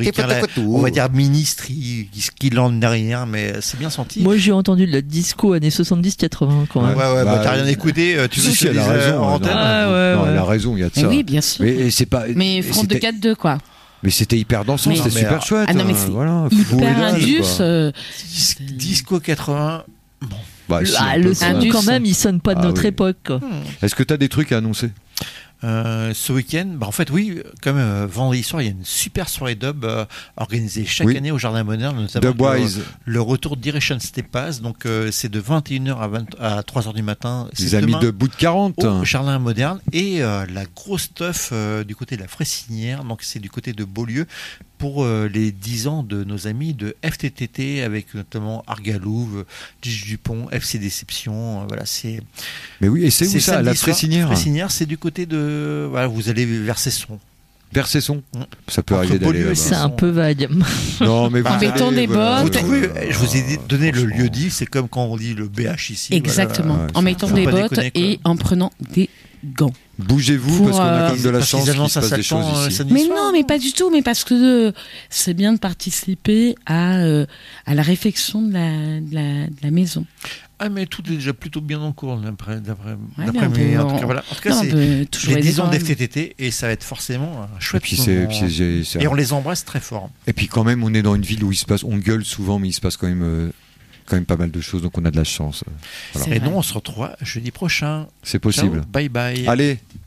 On va dire ministre qui qui l'en est rien, mais c'est bien senti. Moi j'ai entendu de la disco années soixante-dix quatre-vingts quand même. Ouais ouais, bah, bah t'as rien écouté. Tu si, si, elle a raison. En non, ah, ouais, non, ouais. Elle a raison, il y a de ça. Oui, bien sûr. Mais c'est pas. Mais Front de quatre deux quoi. Mais c'était hyper dansant, mais, c'était mais super alors, chouette. Ah non, mais c'est voilà, hyper indus. Euh, Disco quatre-vingts. Bon. Bah, le si, ah, le son quand même, il sonne pas de ah, notre oui. époque. Quoi. Est-ce que tu as des trucs à annoncer? Euh, ce week-end, bah en fait oui, comme euh, vendredi soir, il y a une super soirée dub euh, organisée chaque oui. année au Jardin Moderne, notamment le, le retour d'Iration Stepas. Donc euh, c'est de vingt et une heures à, vingt, à trois heures du matin. Les amis de bout de quarante au Jardin Moderne et euh, la grosse stuff euh, du côté de la Fressinière. Donc c'est du côté de Beaulieu pour euh, les dix ans de nos amis de F T T T avec notamment Argalouve, Gigi Dupont, F C Déception. Euh, voilà, c'est. Mais oui, et c'est, c'est où ça, la Fressinière? Fressinière, c'est du côté de voilà, vous allez vers Cesson. Vers Cesson, ça peut arriver d'aller là-bas. C'est un peu vague. Non, mais vous en mettant des bottes. Vous trouvez, je vous ai donné le lieu dit, c'est comme quand on dit le B H ici. Exactement. Voilà. En mettant des bottes déconner, et en prenant des gants. Bougez-vous pour, parce qu'on a euh, quand même de la chance qu'il se passe des choses euh, ici. Mais non, mais pas du tout, mais parce que euh, c'est bien de participer à euh, à la réfection de la, de la de la maison. Ah mais tout est déjà plutôt bien en cours d'après d'après ouais, d'après mes en tout cas voilà. En tout cas non, c'est les dix ans d'F T T T et ça va être forcément un chouette et puis moment. C'est, c'est, c'est, et on les embrasse très fort. Et puis quand même on est dans une ville où il se passe, on gueule souvent mais il se passe quand même euh, quand même pas mal de choses donc on a de la chance. Voilà. Et non, on se retrouve jeudi prochain. C'est possible. Ciao, bye bye. Allez.